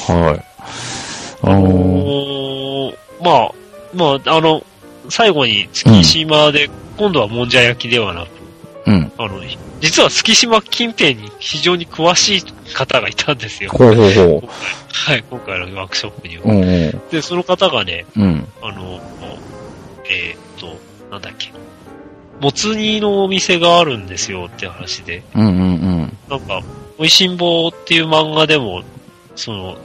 はい。 あのー、まあ、まあ、あの、最後に月島で、うん、今度はもんじゃ焼きではなく、うん。あの、実は月島近辺に非常に詳しい方がいたんですよ。 ほうほうほう。 はい、今回のワークショップには。うんうん、で、その方がね、うん、あの、えー、っと、なんだっけ、もつ煮のお店があるんですよって話で、うんうんうん、なんか、おいしんぼっていう漫画でも、その、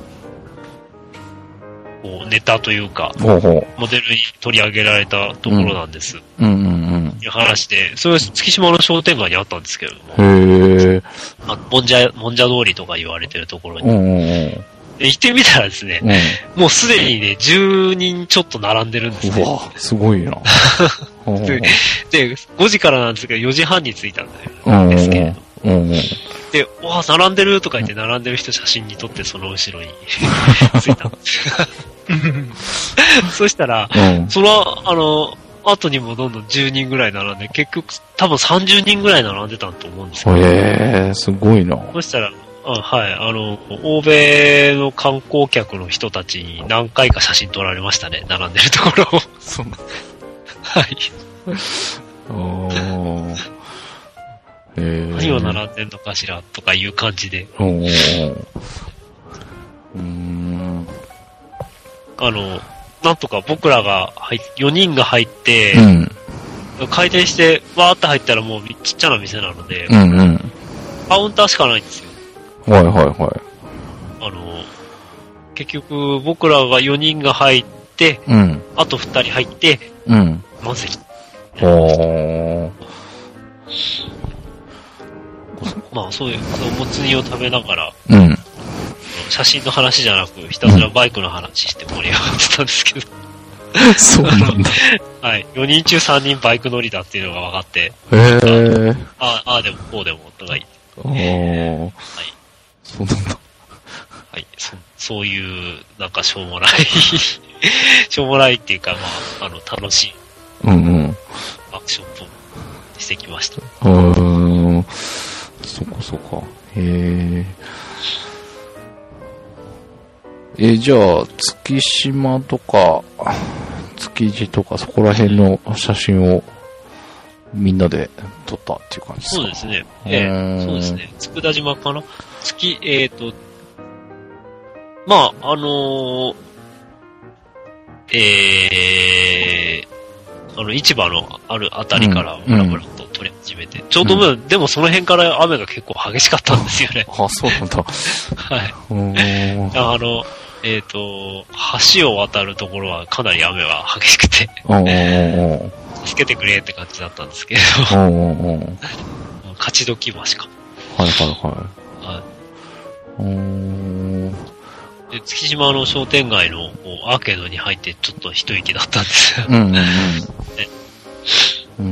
こうネタというか、ほうほうモデルに取り上げられたところなんです。うんうんうんうんいう話で、それは月島の商店街にあったんですけれども、へあもんじゃ、もんじゃ通りとか言われてるところに。うんうんうん行ってみたらですね、うん、もうすでにね、じゅうにんちょっと並んでるんですね。 うわすごいなで。で、ごじからなんですけど、よじはんに着いたんですけれど。うんうん、で、わぁ、並んでるとか言って並んでる人写真に撮ってその後ろに着いたんです。そしたら、うん、その、あの、 後にもどんどんじゅうにんぐらい並んで、結局多分さんじゅうにんぐらい並んでたと思うんですけど。 へえ、すごいな。 そしたら、あはい、あの、欧米の観光客の人たちに何回か写真撮られましたね、並んでるところを。 そうなんはい。 おー。へー。 何を並んでんのかしらとかいう感じで。 おー。うーん。 あの、なんとか僕らが入っ、よにんが入って、うん、開店して、わーって入ったらもうちっちゃな店なので、 うんうん、 カウンターしかないんですよ。 はいはいはい。 あの、結局僕らがよにんが入って、うん、あとふたり入って、うん、満席。 おー。 まあそういう、そのもつ煮を食べながら、うん、写真の話じゃなく、ひたすらバイクの話して盛り上がってたんですけど。 そうなんだ。 はい。よにん中さんにんバイク乗りだっていうのが分かって。 へー。 ああ、ああでもこうでもとか言って。 おー。はい。そうなんだ。 はい。そ、そういう、なんかしょうもない、しょうもないっていうか、まあ、あの、楽しい。 うんうん。 ワークショップをしてきました。 うーん。そこそこ。へー。え、じゃあ、月島とか、築地とか、そこら辺の写真をみんなで撮ったっていう感じですか？ そうですね。ええ、そうですね。佃島かな？月、えっ、ー、と、まあ、あのー、えー、あの、市場のあるあたりから、ブラブラと撮り始めて、うん、ちょうど、うん、でもその辺から雨が結構激しかったんですよね。 あ、そうなんだ。 はい。あの、えっ、ー、と、橋を渡るところはかなり雨は激しくて、助けてくれって感じだったんですけれど、勝ち時橋か。 はいはいはい。はい。 で月島の商店街のアーケードに入ってちょっと一息だったんですよ。 うんうんうん。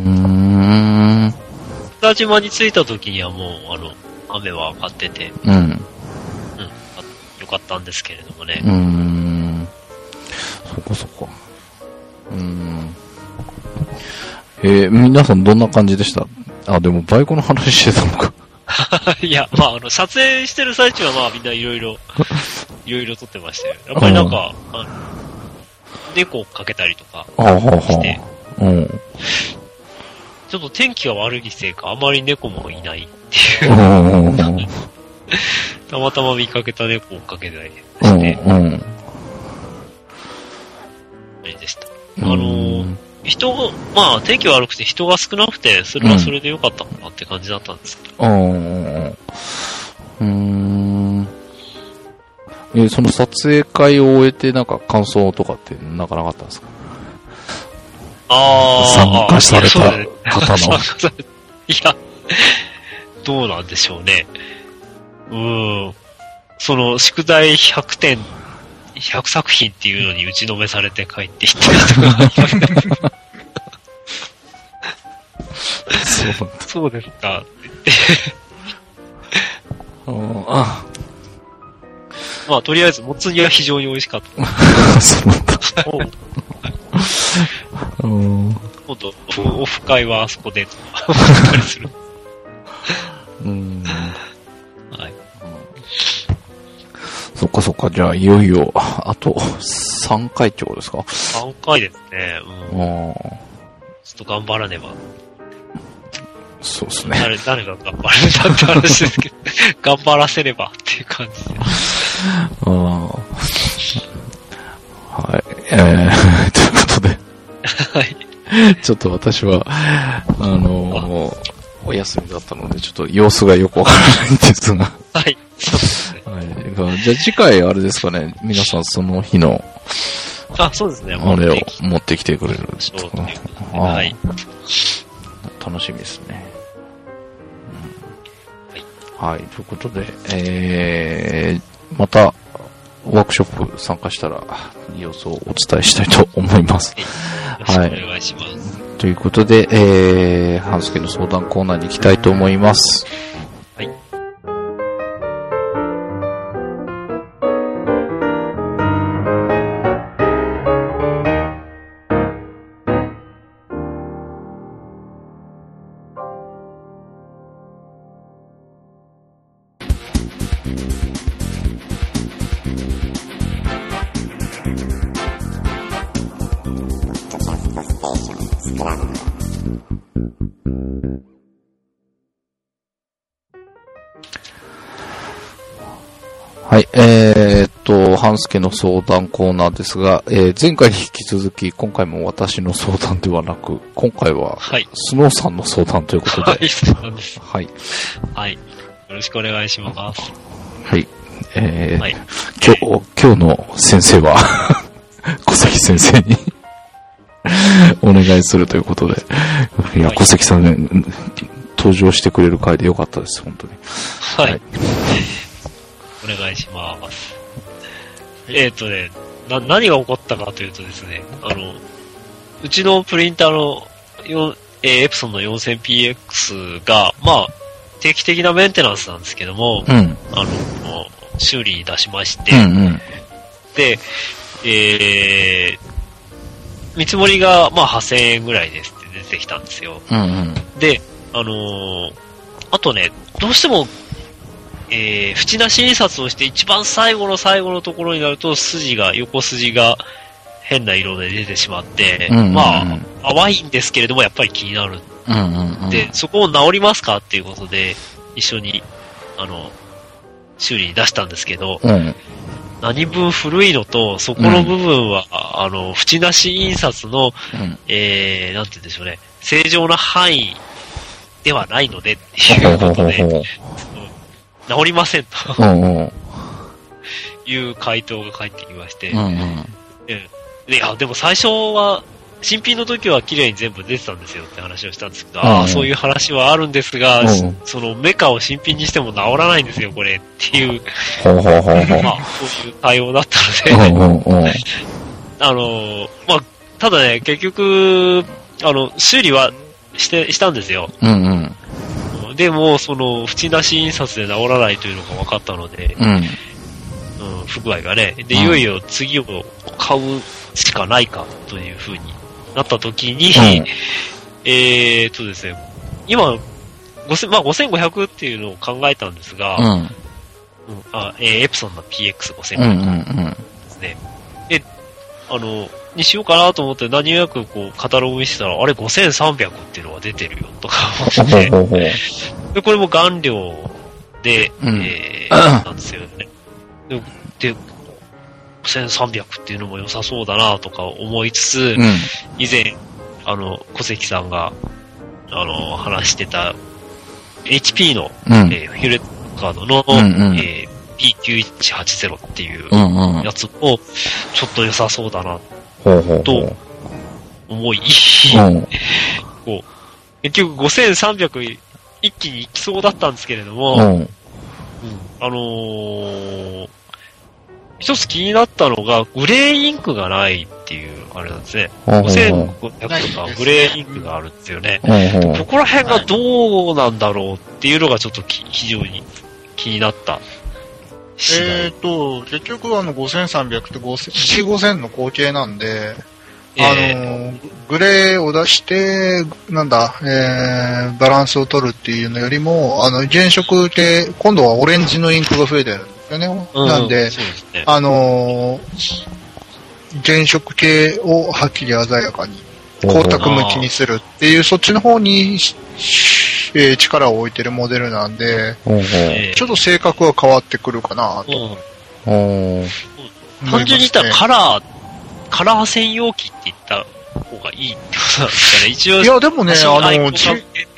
うーん。 北島に着いた時にはもう、あの、雨は上がってて、 うん。うん。 よかったんですけれどもね。 うーん。そこそこ。うーん。えー、皆さんどんな感じでした？あ、でもバイクの話してたのか。 いや、まあ、あの、撮影してる最中はまあみんないろいろ、いろいろ撮ってましたよ。やっぱりなんか、あの猫をかけたりとかして、うん、ちょっと天気が悪いせいかあまり猫もいないっていう。たまたま見かけた猫をかけたりして、うんうん、あれでした。あのー、人が、まあ天気悪くて人が少なくて、それはそれでよかったかなって感じだったんですけど。うん。 うーん。えー、その撮影会を終えてなんか感想とかってなかなかったんですか？ ああ。 参加された方の。 いや、どうなんでしょうね。うーん。その、宿題ひゃくてん、ひゃくさく品っていうのに打ちのめされて帰っていった人がいる。 そうそうですか。 あまあ、とりあえず、もつ煮は非常に美味しかった。 そうなんだ。 今度、オフ会はあそこで、ったりする。 うん。 はい。 そっかそっか、じゃあ、いよいよ、あとさんかいってことですか？ さん 回ですね。うん。ちょっと頑張らねば。 そうですね。 誰、誰が頑張るんだって話ですけど、頑張らせればっていう感じで。 あはい。えー、ということで。はい。ちょっと私は、あのー、お休みだったので、ちょっと様子がよくわからないんですが。 はい。そうですね。 はい。じゃあ次回あれですかね、皆さんその日の、 あ、そうですね。 あれを持ってきてくれる。 はい。 楽しみですね。うん、はい。はい。ということで、えー、また、ワークショップ参加したら、様子をお伝えしたいと思います。 はい。お願いします。 ということで、えー、半助の相談コーナーに行きたいと思います。 はい。 はい、えー、っと、半助の相談コーナーですが、えー、前回に引き続き、今回も私の相談ではなく、今回は、スノーさんの相談ということで。 はい、そうなんです。 はい。 はい。よろしくお願いします。 はい。えー、はい、今日、今日の先生は、小関先生にお願いするということで。いや、はい、小関さんね、登場してくれる回でよかったです、本当に。 はい。はい、お願いします。えっ、ー、とね、な、何が起こったかというとですね、あの、うちのプリンターの、えー、エプソンの よんせんピーエックス が、まあ、定期的なメンテナンスなんですけども、うん、あの、修理に出しまして、うんうん、で、えー、見積もりが、まあ、はっせんえんぐらいですって出てきたんですよ。うんうん、で、あのー、あとね、どうしても、えー、縁なし印刷をして一番最後の最後のところになると筋が、横筋が変な色で出てしまって、うんうんうん、まあ、淡いんですけれどもやっぱり気になる。うんうんうん、で、そこを直りますかっていうことで、一緒に、あの、修理に出したんですけど、うん、何分古いのと、そこの部分は、うん、あの、縁なし印刷の、うん、えー、なんて言うんでしょうね、正常な範囲ではないのでっていうことで、直りませんと、うんうん、いう回答が返ってきまして、うんうん、いや、でも最初は、新品の時は綺麗に全部出てたんですよって話をしたんですけど、うんうん、ああ、そういう話はあるんですが、うん、そのメカを新品にしても直らないんですよ、これっていう、まあ、そういう対応だったので、うんうんうん、あの、まあ、ただね、結局、あの、修理はして、したんですよ。うんうん、でも、その、縁なし印刷で直らないというのが分かったので、うんうん、不具合がね、で、いよいよ次を買うしかないかというふうになった時に、うん、えーっとですね、今、ごせん、まあ、ごせんごひゃくっていうのを考えたんですが、うんうん、あえー、エプソンの ピーエックスごせんごひゃくですね。うんうんうん、で、あの、にしようかなと思って何気なくこうカタログ見せたら、あれごせんさんびゃくっていうのが出てるよとか思って、で、これも顔料で、うん、えー、なんですよね。で、でごせんさんびゃくっていうのも良さそうだなとか思いつつ、うん、以前、あの、小関さんが、あの、話してた、エイチピー の、うん、えー、ヒューレットカードの、うんうん、えー、ピーきゅういちはちゼロ っていうやつも、ちょっと良さそうだな、と思い、こう、結局ごせんさんびゃく一気に行きそうだったんですけれども、うんうん、あのー、一つ気になったのが、グレーインクがないっていう、あれなんですね。ごせんごひゃくとかグレーインクがあるんですよね。ここら辺がどうなんだろうっていうのがちょっと非常に気になった。 えーと、結局あのごせんさんびゃくってごせん、ごせんの合計なんで、あの、えー、グレーを出して、なんだ、えー、バランスを取るっていうのよりも、あの、原色系、今度はオレンジのインクが増えてるんですよね。うん、なんで、そうですね、あのー、原色系をはっきり鮮やかに、光沢向きにするっていう、そっちの方に、えー、力を置いてるモデルなんで、えー、ちょっと性格は変わってくるかなと。 単純に言ったらカラー、カラー専用機って言った方がいいってことなんですかね。一応。 いや、でもね、あの、G、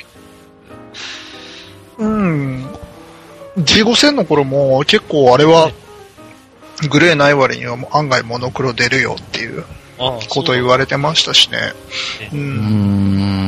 うん、ジーごせん の頃も結構あれは、グレーない割には案外モノクロ出るよっていうこと言われてましたしね。うん、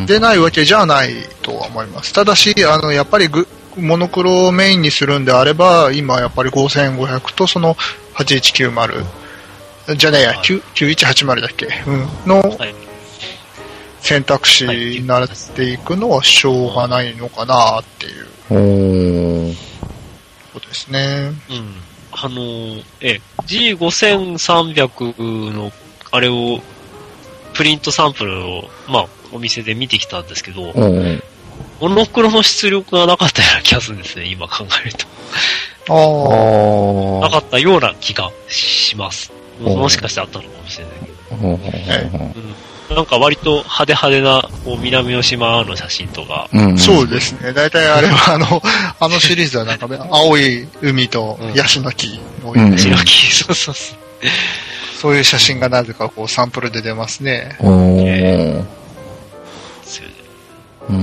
出ないわけじゃないとは思います。ただし、あの、やっぱりグモノクロをメインにするんであれば、今やっぱりごせんごひゃくとそのはちいちきゅうまる、じゃねえや、きゅういちはちまるだっけ、うん、の選択肢になっていくのはしょうがないのかなっていうことですね。 うん、あの、え、ジーごせんさんびゃく のあれを、プリントサンプルを、まあ、お店で見てきたんですけど、うん、 モノクロの出力がなかったような気がするんですね、今考えると。 ああ。 なかったような気がします。もしかしてあったのかもしれないけど。うん、なんか割と派手派手なこう南の島の写真とか。 うん、そうですね。大体あれはあの、あのシリーズはなんか青い海とヤシの木の、うん、 ヤシの木、そうそうそう。 そういう写真がなぜかこうサンプルで出ますね。 おー。 うん。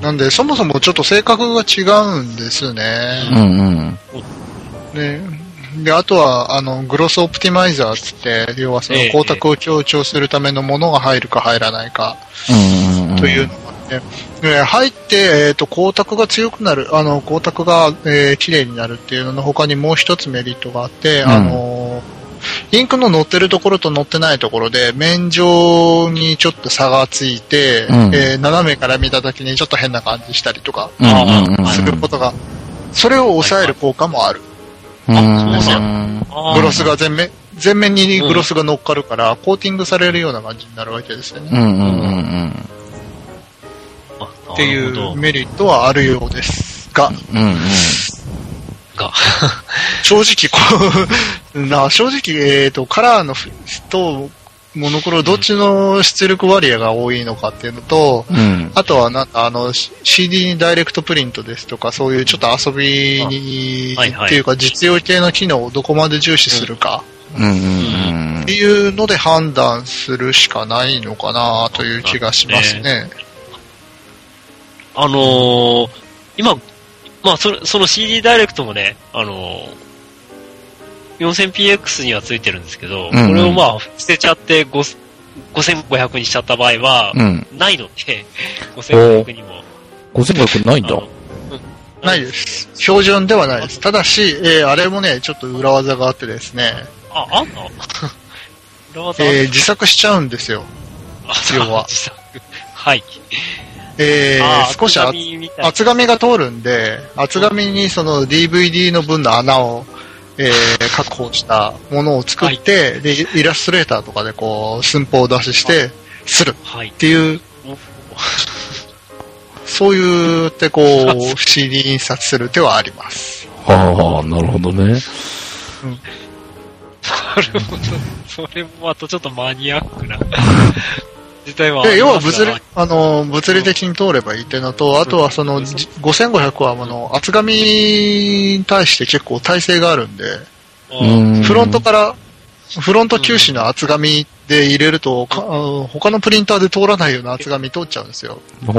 なんで、そもそもちょっと性格が違うんですね。 うんうん。 ね。で、あとは、あの、グロスオプティマイザーって言って、要はその光沢を強調するためのものが入るか入らないか、というのがね。で入って、えっと、光沢が強くなる、あの、光沢が、えー、綺麗になるっていうのの他にもう一つメリットがあって、うん、あの、インクの乗ってるところと乗ってないところで、面上にちょっと差がついて、うん、えー、斜めから見たときにちょっと変な感じしたりとか、することが、それを抑える効果もある。 あ、そうですよ。 グロスが全面、全面にグロスが乗っかるから、コーティングされるような感じになるわけですよね。 うんうんうんうん。 っていうメリットはあるようですが、 うんうんが正直こうな、正直、えっと、カラーのとモノクロどっちの出力割合が多いのかっていうのと、うん、あとはなんかあの シーディー にダイレクトプリントですとか、そういうちょっと遊びに、はいはい、っていうか実用系の機能をどこまで重視するか、 うんうんうん、 っていうので判断するしかないのかなという気がしますね。 あのー、今まあ、その、その シーディー ダイレクトもね、あの、よんせんピーエックス にはついてるんですけど、うんうん、これをまあ、捨てちゃってごせんごひゃくにしちゃった場合は、うん、ないので、ごせんごひゃくにも。 ごせんごひゃくないんだ。 ないです。標準ではないです。ただし、えー、あれもね、ちょっと裏技があってですね。 あ、あんの裏技えー、自作しちゃうんですよ。要は。 自作。はい。 えー、少し厚紙が通るんで、厚紙にその ディーブイディー の分の穴を、えー、確保したものを作って、はい、で、イラストレーターとかでこう、寸法を出しして、するっていう、はい、そういうってこう、シーディー 印刷する手はあります。 はあ、なるほどね。うん。なるほど。それもあとちょっとマニアックな。自体はで要は物理、あの、物理的に通ればいいっていうのと、あとはその、ごせんごひゃくは、あの、厚紙に対して結構耐性があるんで、うんフロントから、フロント球紙の厚紙で入れると、か他のプリンターで通らないような厚紙通っちゃうんですよ。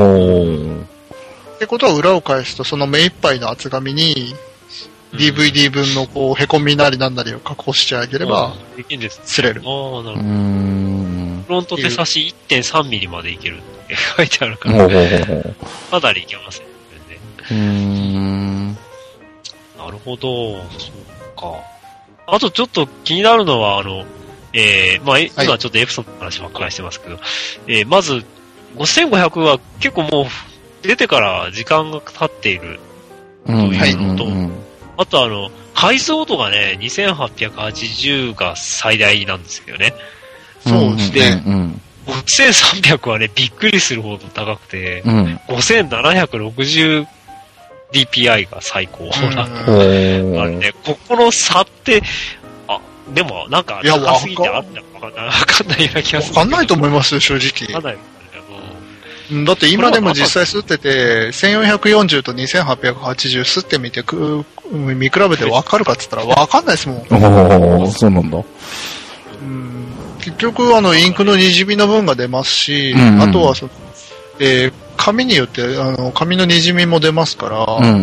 ってことは裏を返すと、その目いっぱいの厚紙に、ディーブイディー 分のこう、へこみなりなんなりを確保してあげれば、すれる。 ああ、なるほど。フロント手差し いってんさんミリまでいけるって書いてあるから、かなりいけますね。 うーんなるほど、そうか。あとちょっと気になるのは、あの、えー、まあ、今ちょっとエプソンの話ばっかりしてますけど、はい、えー、まず、ごせんごひゃくは結構もう、出てから時間が経っているというのと、うんはい、あとあの、解像度がね、にせんはっぴゃくはちじゅうが最大なんですけどね。そうですね。うんうん、ごせんさんびゃくはね、びっくりするほど高くて、うん、ごせんななひゃくろくじゅうディーピーアイ が最高な。あれね、ここの差って、あ、でもなんか高すぎてあったのかわかんないような気がする。 わかんないと思いますよ、正直。わかんない。だって今でも実際吸ってて、せんよんひゃくよんじゅうとにせんはっぴゃくはちじゅう吸ってみて、見比べてわかるかって言ったらわかんないですもん。 ああ、そうなんだ。 うん結局、あの、インクの滲みの分が出ますし、うんうん、あとはその、えー、紙によって、あの、紙の滲みも出ますから、 うんうんうん、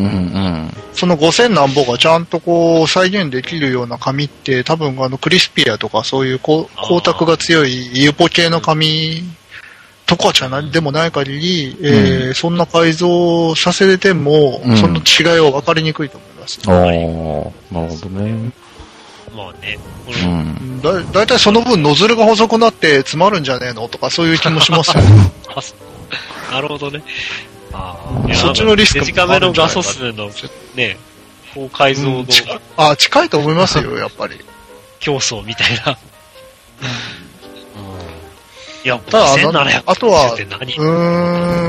そのごせん何本がちゃんとこう、再現できるような紙って、多分、あの、クリスピアとか、そういう光沢が強いユーポ系の紙とかじゃない、でもない限り、えーうん、そんな改造させても、うん、その違いは分かりにくいと思います、 ね。ああ、なるほどね。 まあね、 うん、 だ, だいたいその分ノズルが細くなって詰まるんじゃねえのとかそういう気もしますよね。 なるほどね。あそっちのリスクも短めの画素数のね、高解像度、うん、 あ近いと思いますよ、やっぱり。 競争みたいな。うん、いや、 ただあとは、うー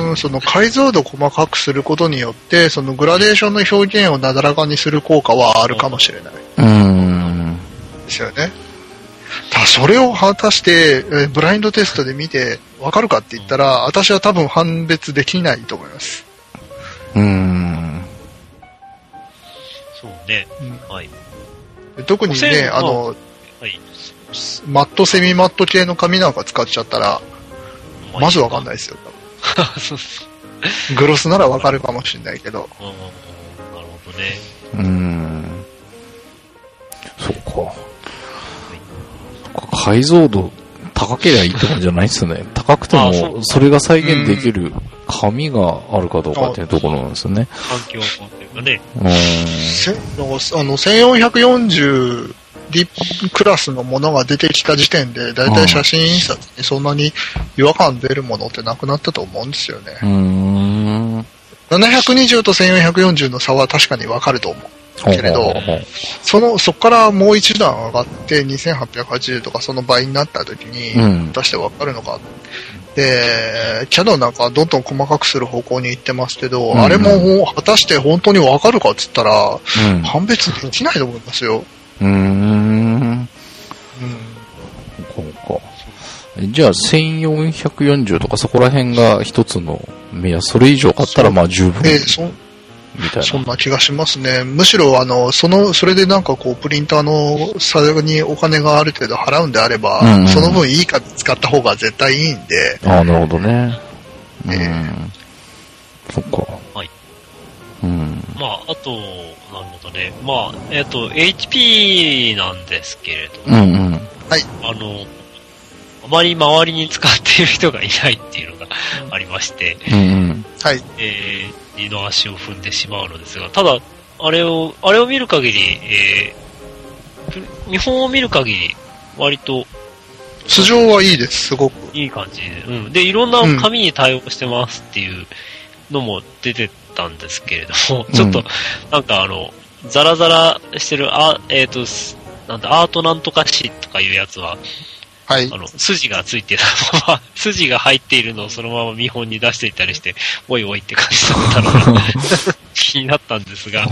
分、その解像度を細かくすることによって、そのグラデーションの表現をなだらかにする効果はあるかもしれない。 うーん。 ですよね。ただそれを果たして、えブラインドテストで見て分かるかって言ったら、私は多分判別できないと思います。 うーん。 そうね。うん、はい。 特にね、あの、はい、マット、セミマット系の紙なんか使っちゃったら、まず分かんないですよ。そうそうグロスなら分かるかもしれないけど。 なるほどね。 うーん。そうか。解像度高ければいいってことじゃないですね。高くてもそれが再現できる紙があるかどうかっていうところなんですよね。 環境っていうかね。 うん。あの、せんよんひゃくよんじゅう D クラスのものが出てきた時点で、だいたい写真印刷にそんなに違和感出るものってなくなったと思うんですよね。 うーん。 ななひゃくにじゅうとせんよんひゃくよんじゅうの差は確かにわかると思う。けれど、その、そこからもう一段上がってにせんはっぴゃくはちじゅうとかその倍になった時に、果たしてわかるのか。で、キャノンなんかどんどん細かくする方向に行ってますけど、うん、あれも果たして本当にわかるかって言ったら、うん、判別できないと思いますよ。 うーん。うん。そうか。じゃあせんよんひゃくよんじゅうとかそこら辺が一つの目安、それ以上買ったらまあ十分。 えー、そみたいな。そんな気がしますね。むしろ、あの、その、それでなんかこう、プリンターの差にお金がある程度払うんであれば、うんうん、その分いい紙使った方が絶対いいんで。 ああ、なるほどね。うん。えー、そっか。 はい。 うん。 まあ、あと、なるほどね。まあ、えっと、エイチピー なんですけれど。 うんうん。 はい。 あの、あまり周りに使っている人がいないっていうのがありまして。 うんうん。 はい。 えー、二の足を踏んでしまうのですが、ただ、あれを、あれを見る限り、えー、見本を見る限り、割と、 素性はいいです、すごく。 いい感じで。うん。で、いろんな紙に対応してますっていうのも出てたんですけれども、うん、ちょっと、なんかあの、ザラザラしてる、あ、えっ、ー、と、なんだ、アートなんとか紙とかいうやつは、 はい。 あの、筋がついてたまま、筋が入っているのをそのまま見本に出していたりして、おいおいって感じだったのが気になったんですが。 あ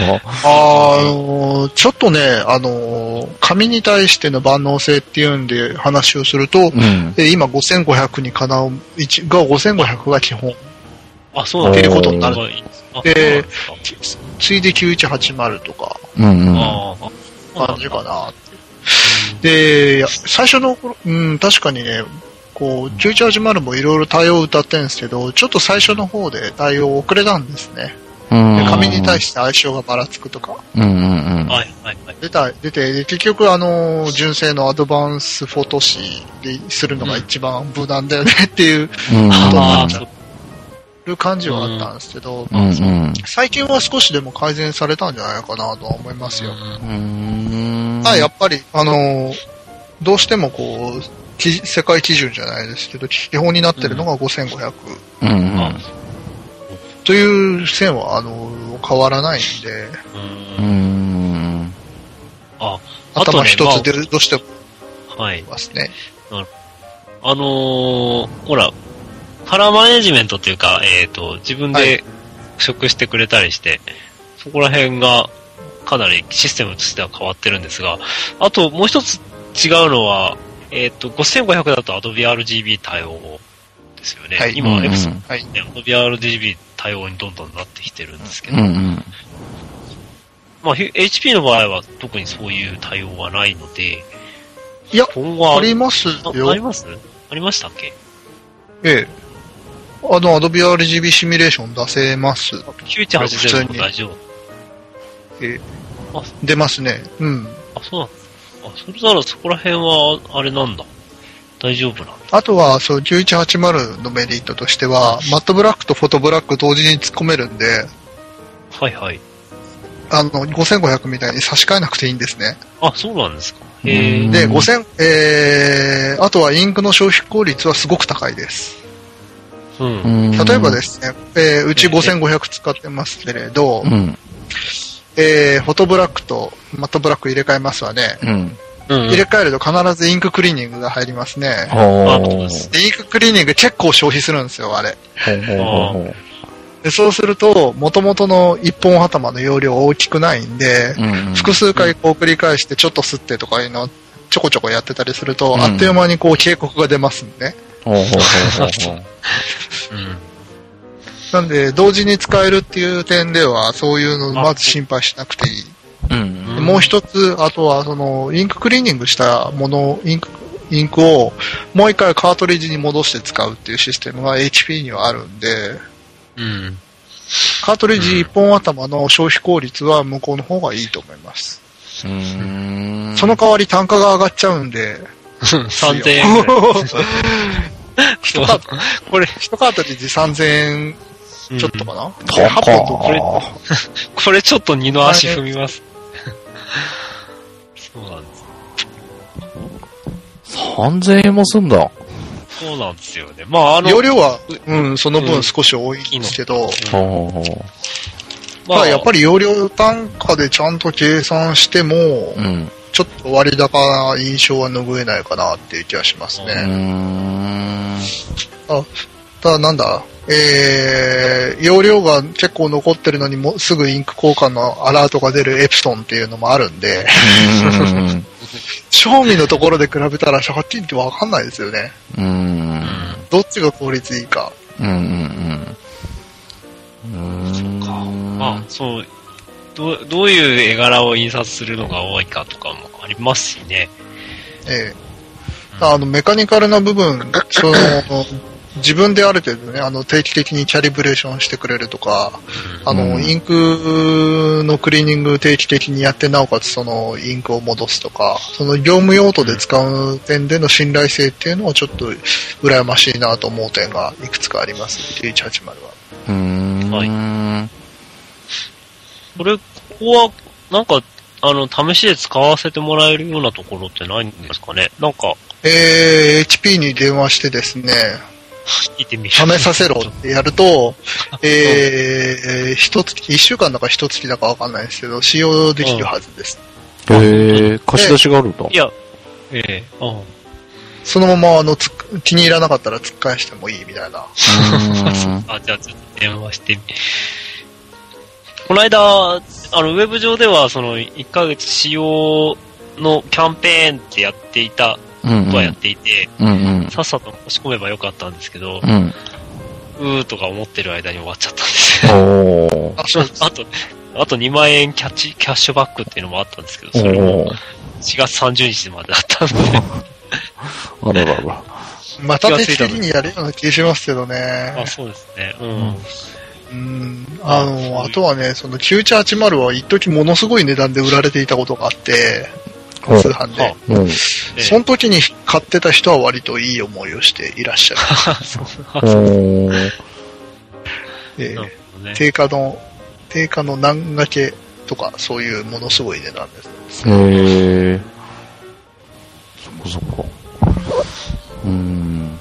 の、ちょっとね、あの、紙に対しての万能性っていうんで話をすると、うん、今ごせんごひゃくにかなう、がごせんごひゃくが基本。 あ、そうなんだ。 っていうことになる。で、ついできゅういちはちまるとか、 うんうん、 感じかな。で、最初の頃、うん、確かにね、こう、きゅういちはちまるもいろいろ対応を歌ってるんですけど、ちょっと最初の方で対応遅れたんですね。で紙に対して相性がばらつくとか。 うんうんうん。 はいはいはい。 出た、出て、結局あの、純正のアドバンスフォト紙でするのが一番無難だよねっていうことになっちゃう感じはあったんですけど、 うんうん、 最近は少しでも改善されたんじゃないかなとは思いますよ。 うんはい、やっぱり、あの、どうしてもこう、世界基準じゃないですけど、基本になってるのがごせんごひゃく。 うんうんという線は、あの、変わらないんで、 うーんあ、 頭一つでどうしても、 はい。 ますね。 なるあのー、ほら、カラーマネジメントっていうか、えっ、ー、と、自分で腐食してくれたりして、はい、そこら辺がかなりシステムとしては変わってるんですが、あともう一つ違うのは、えっ、ー、と、ごせんごひゃくだと Adobe アールジービー 対応ですよね。 はい、 今、 うんうん、 X、はい、Adobe アールジービー 対応にどんどんなってきてるんですけど、 うんうん、 まあ、エイチピー の場合は特にそういう対応はないので、 いや、ありますよ。 ありますありましたっけ？ ええ。あの、Adobe アールジービー シミュレーション出せます。 きゅういちはちゼロも大丈夫。 ええ。あ、出ますね。うん。 あ、そうなんだ。あ、それならそこら辺は、あれなんだ。大丈夫なんだ。 あとは、そう、きゅういちはちまるのメリットとしては、マットブラックとフォトブラック同時に突っ込めるんで、 はいはい。 あの、ごせんごひゃくみたいに差し替えなくていいんですね。 あ、そうなんですか。へー。 で、ごせん、えー、あとはインクの消費効率はすごく高いです。 うん。 例えばですね、えー、うちごせんごひゃく使ってますけれど、 うん、 えー、フォトブラックとマットブラック入れ替えますわね。 うん、 入れ替えると必ずインククリーニングが入りますね。でインククリーニング結構消費するんですよ、あれ。でそうすると、元々の一本頭の容量大きくないんで、うんうん、複数回こう繰り返してちょっと吸ってとかいうのをちょこちょこやってたりすると、うん、あっという間にこう警告が出ますんでね。なんで、同時に使えるっていう点では、そういうのまず心配しなくていい。うんうん、もう一つ、あとは、その、インククリーニングしたもの、インク、インクをもう一回カートリッジに戻して使うっていうシステムが エイチピー にはあるんで、うん、カートリッジ一本頭の消費効率は向こうの方がいいと思います。うーんその代わり単価が上がっちゃうんで、 さんぜんえんぐらい。 一カート、これ、一カートリッジさんぜんえんちょっとかな、うん、 はっぽんとこれ、これちょっと二の足踏みます。そうなんです。 さんぜんえんもすんだ。 そうなんですよね。まあ、あの。 容量は、うん、その分少し多いんですけど、うんうん、まあ、やっぱり容量単価でちゃんと計算しても、うん、ちょっと割高な印象は拭えないかなっていう気がしますね。うーんあただなんだ、えー、容量が結構残ってるのにもすぐインク交換のアラートが出るエプソンっていうのもあるんで、うん賞味のところで比べたらはっきり言って分かんないですよね。うーんどっちが効率いいか。うんうんうん。うーんそっか。まあそうどどういう絵柄を印刷するのが多いかとかもありますしね。 ええ。あのメカニカルな部分その自分である程度ね、あの定期的にキャリブレーションしてくれるとか、あの、うん、インクのクリーニング定期的にやってなおかつそのインクを戻すとか、その業務用途で使う点での信頼性っていうのはちょっと羨ましいなと思う点がいくつかあります。ティーいちはちまるは。うーん。 はい。これ、ここはなんかあの試しで使わせてもらえるようなところってないんですかね。なんか。 えー、エイチピー に電話してですね。 聞いてみる。 試させろってやると、えー、一月、一週間だか一月だかわかんないですけど、使用できるはずです。 へえー、貸し出しがあるんだ。 いや、ええー、 そのまま、あの、つ、気に入らなかったら突っ返してもいいみたいな。 あ、じゃあちょっと電話してみ。この間、あの、ウェブ上では、その、いっかげつ使用のキャンペーンってやっていた、とはやっていて、うんうん、さっさと申し込めばよかったんですけど、うん、うーとか思ってる間に終わっちゃったんですよ。あと、あとにまんえんキャッチ、キャッシュバックっていうのもあったんですけど、それもしがつさんじゅうにちまでだったんで。 あららら。 また定期的にやるような気がしますけどね。 あ、そうですね。うん。 うん、あの、あとはね、そのきゅういちはちまるは一時ものすごい値段で売られていたことがあって、通販で、うん。その時に買ってた人は割といい思いをしていらっしゃる。えーね、定価の、定価の何掛けとか、そういうものすごい値段です。へー。 そっかそっか。うーん。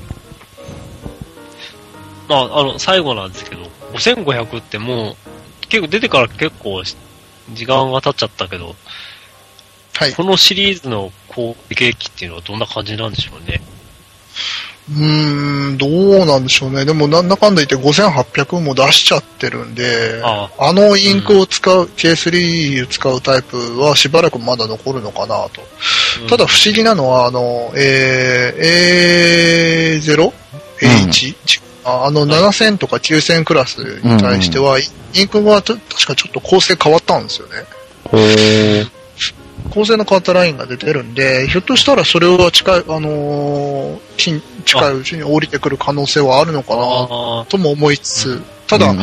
まあ、あの、最後なんですけど、ごせんごひゃくってもう、結構出てから結構時間が経っちゃったけど、はい、このシリーズの攻撃っていうのはどんな感じなんでしょうね。 うーん、どうなんでしょうね。でもなんだかんだ言ってごせんはっぴゃくも出しちゃってるんで、あ, あ, あのインクを使う、うん、ケースリー 使うタイプはしばらくまだ残るのかなと。うん、ただ不思議なのは、あの、えー、エーゼロ? エーワン? うん、あのななせんとかきゅうせんクラスに対しては、うん、インクが確かちょっと構成変わったんですよね。へー。構成の変わったラインが出てるんで、ひょっとしたらそれは近い、あのー、近いうちに降りてくる可能性はあるのかなとも思いつつ、ただ、うんうん、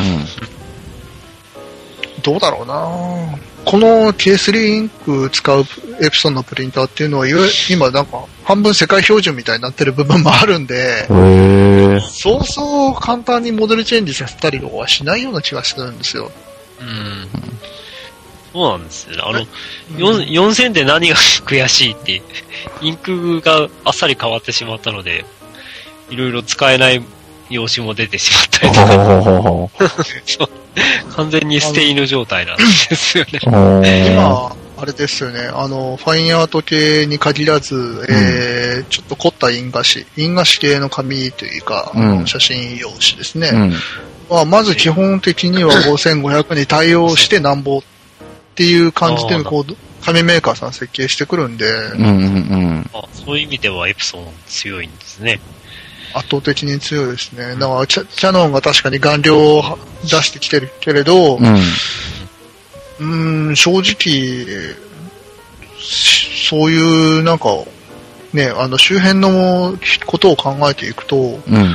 どうだろうなこの ケースリー インク使うエプソンのプリンターっていうのは今なんか半分世界標準みたいになってる部分もあるんで、そうそう簡単にモデルチェンジさせたりとかはしないような気がするんですよ。うんそうなんですよね。あの、よんせんで何が悔しいって、インクがあっさり変わってしまったので、いろいろ使えない用紙も出てしまったりとか。完全に捨て犬状態なんですよね。 今、 あれですよね、あの、ファインアート系に限らず、うん、えー、ちょっと凝った印画紙、印画紙系の紙というか、うん、あの写真用紙ですね。うん、まあ、まず基本的にはごせんごひゃくに対応してなんぼっていう感じで、こう、紙メーカーさん設計してくるんで、うんうんうん、 あ、そういう意味ではエプソン強いんですね。 圧倒的に強いですね。だからキャ、キャノンが確かに顔料を出してきてるけれど、うんうーん、正直、そういう、なんか、ね、あの、周辺のことを考えていくと、うん、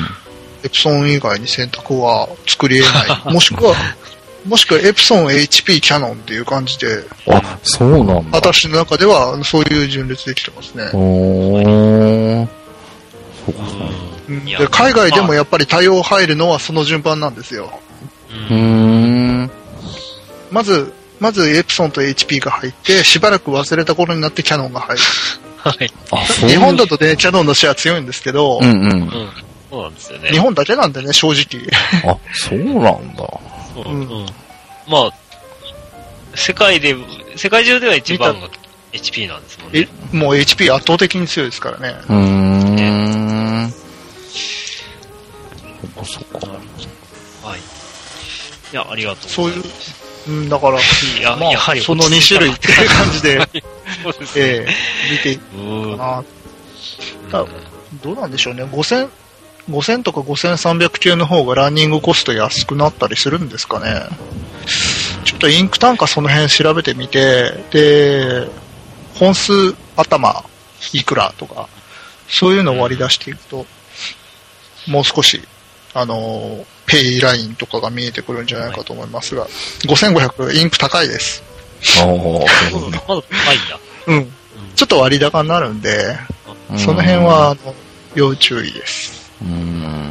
エプソン以外に選択は作り得ない。もしくは、もしくはエプソン エイチピー キャノンっていう感じで、 あ、そうなんだ。 私の中ではそういう順列できてますね。 おー。そうかで海外でもやっぱり対応入るのはその順番なんですよ。 うーん。 まず、まずエプソンと エイチピー が入って、しばらく忘れた頃になってキャノンが入る。 はい。 あ、そう日本だとね、キャノンのシェア強いんですけど、 うんうん。うん、そうなんですよね。 日本だけなんでね、正直。 あ、そうなんだ。 うん。うん、まあ、世界で、世界中では一番が エイチピー なんですもんね。 え、もう エイチピー 圧倒的に強いですからね。 うーん。そっかそっか。 はい。いや、ありがとうございます。そういう、うん、だから、 いや、まあ、やはりそのに種類っていう感じで、そうですね、えー、見ていくかな。だどうなんでしょうね。ごせん、ごせんとかごせんさんびゃく系の方がランニングコスト安くなったりするんですかね。ちょっとインク単価その辺調べてみて、で、本数頭いくらとか、そういうのを割り出していくと、もう少し、あの、ペイラインとかが見えてくるんじゃないかと思いますが、はい、ごせんごひゃくインク高いです。 ああ、そうだ。まだ高いんだ。 うん。ちょっと割高になるんで、その辺は、あの、要注意です。 うーん。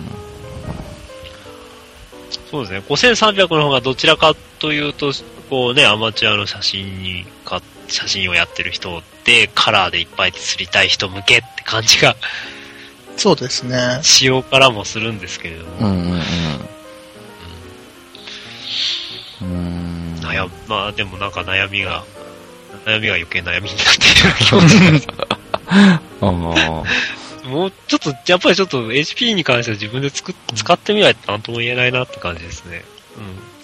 そうですね。ごせんさんびゃくの方がどちらかというと、こうね、アマチュアの写真にか、写真をやってる人で、カラーでいっぱい釣りたい人向けって感じが、 そうですね。 仕様からもするんですけれども。うんうんうん。うん。悩まあでもなんか悩みが、悩みが余計悩みになっているような気持ちが。ああ。もうちょっと、やっぱりちょっと エイチピー に関しては自分でつく使ってみないとなんとも言えないなって感じですね。 うん。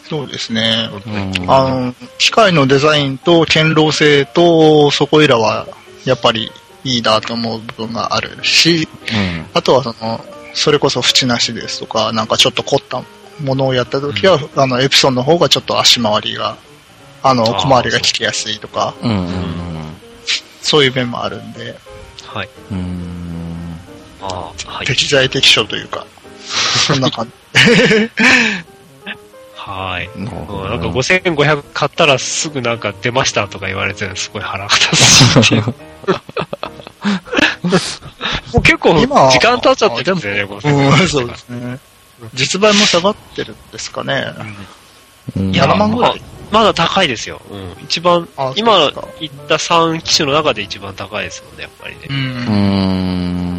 そうですね。あの、機械のデザインと堅牢性とそこいらは、やっぱり、いいなと思う部分があるし、うん、あとはその、それこそ縁なしですとか、なんかちょっと凝ったものをやったときは、うん、あの、エプソンの方がちょっと足回りが、あの、小回りが効きやすいとか、うんうんうん、そういう面もあるんで、 はい。うーんあはい、適材適所というか、そんな感じ。 はい。なんかごせんごひゃく買ったらすぐなんか出ましたとか言われてすごい腹が立つっていう。もう結構時間経っちゃってるんですよね、これ。 うん、そうですね。実売も下がってるんですかね。 うん、いや、ななまんぐらい。まだ高いですよ。うん、一番、今言ったさん機種の中で一番高いですもんね、やっぱりね。うん。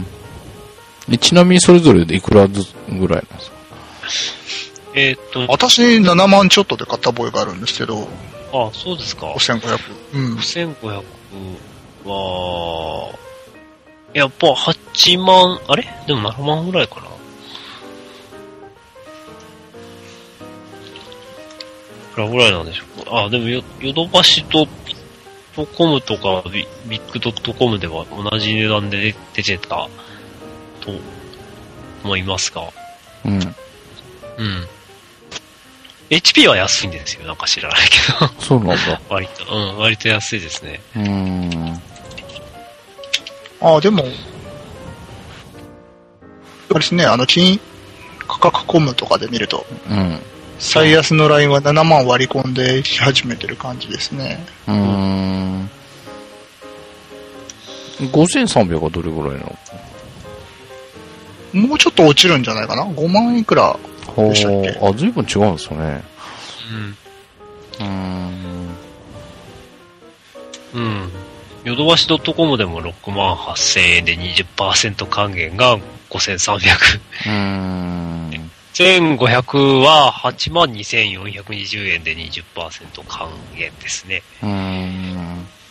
うんちなみにそれぞれでいくらずつぐらいなんですか？ えー、っと。 私ななまんちょっとで買った覚えがあるんですけど。 ああ、そうですか。 ごせんごひゃく。 うん。ごせんごひゃくは、やっぱはちまん、あれでもななまんぐらいかな。いくらぐらいなんでしょうか。あ、でもヨドバシドットコムとかビッグドットコムでは同じ値段で出てたと思いますが。うん。うん。エイチピー は安いんですよ。なんか知らないけど。 そうなんだ。 割と、うん、割と安いですね。うーん。 ああ、でも、あれですね、あの、金、価格コムとかで見ると、うん。最安のラインはななまん割り込んでき始めてる感じですね。うーん。 ごせんさんびゃくはどれぐらいなの？もうちょっと落ちるんじゃないかな ?ご 万いくらでしたっけ？ あ、随分違うんですよね。うん。うーん。 うん。ヨドバシドットコムでもろくまんはっせんえんで にじゅっパーセント 還元がごせんさんびゃく。うーん。せんごひゃくははちまんにせんよんひゃくにじゅうえんで にじゅっパーセント 還元ですね。うーん。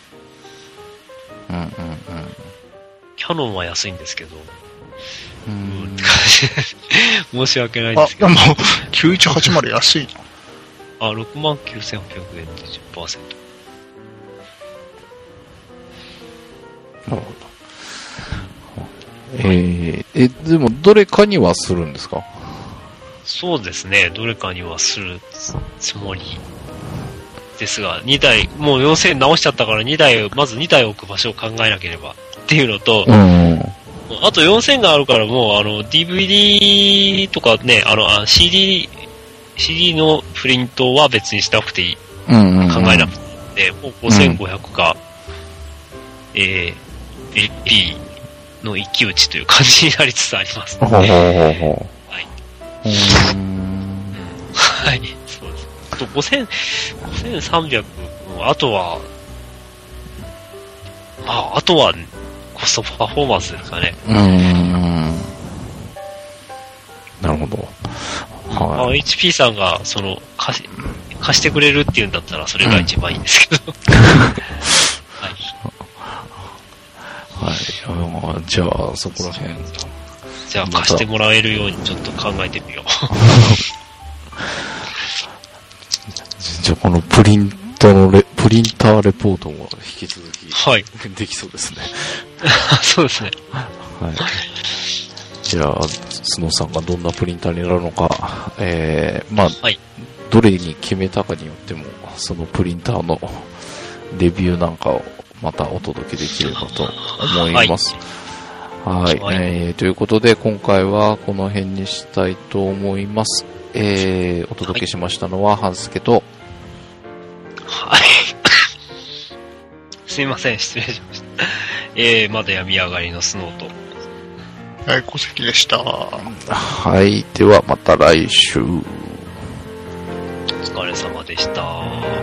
うんうんうん。 キャノンは安いんですけど。 うん。 申し訳ないんですけど。 あ、でも、きゅういちはちまる安いな。あ、ろくまんきゅうせんはっぴゃくえんで じゅっパーセント。 なるほど。えー、え、でも、どれかにはするんですか？ そうですね。どれかにはするつもりですが、にだい、もうよんせん直しちゃったからにだい、まずにだい置く場所を考えなければっていうのと、うん、あとよんせんがあるからもう、あの、ディーブイディー とかね、あの、あ シーディー、シーディー のプリントは別にしなくていい。うんうんうん、考えなくていい。もうごせんごひゃくか、うん、えー、エルピー の一騎打ちという感じになりつつあります、ね。はい。はい。そうです。あとごせん、ごせんさんびゃく、あとは、あ、あとは、コストパフォーマンスですかね。うーん。 なるほど。 はい。エイチピー さんが、その、貸し、貸してくれるっていうんだったら、それが一番いいんですけど。うん、はい。 はい。じゃあ、そこら辺。 じゃあ、貸してもらえるようにちょっと考えてみよう。 じゃあ、このプリントのレ、プリンターレポートも引き続き、 はい。 できそうですね。 そうですね。 はい。じゃあ、スノーさんがどんなプリンターになるのか、えー、まあ、はい、どれに決めたかによっても、そのプリンターのレビューなんかをまたお届けできればと思います。はい。はい、えー、ということで、今回はこの辺にしたいと思います。えー、お届けしましたのは、半助と、 はい。すいません、失礼しました。えー、まだ病み上がりのスノーと。 はい、小関でした。 はい、ではまた来週。お疲れ様でした。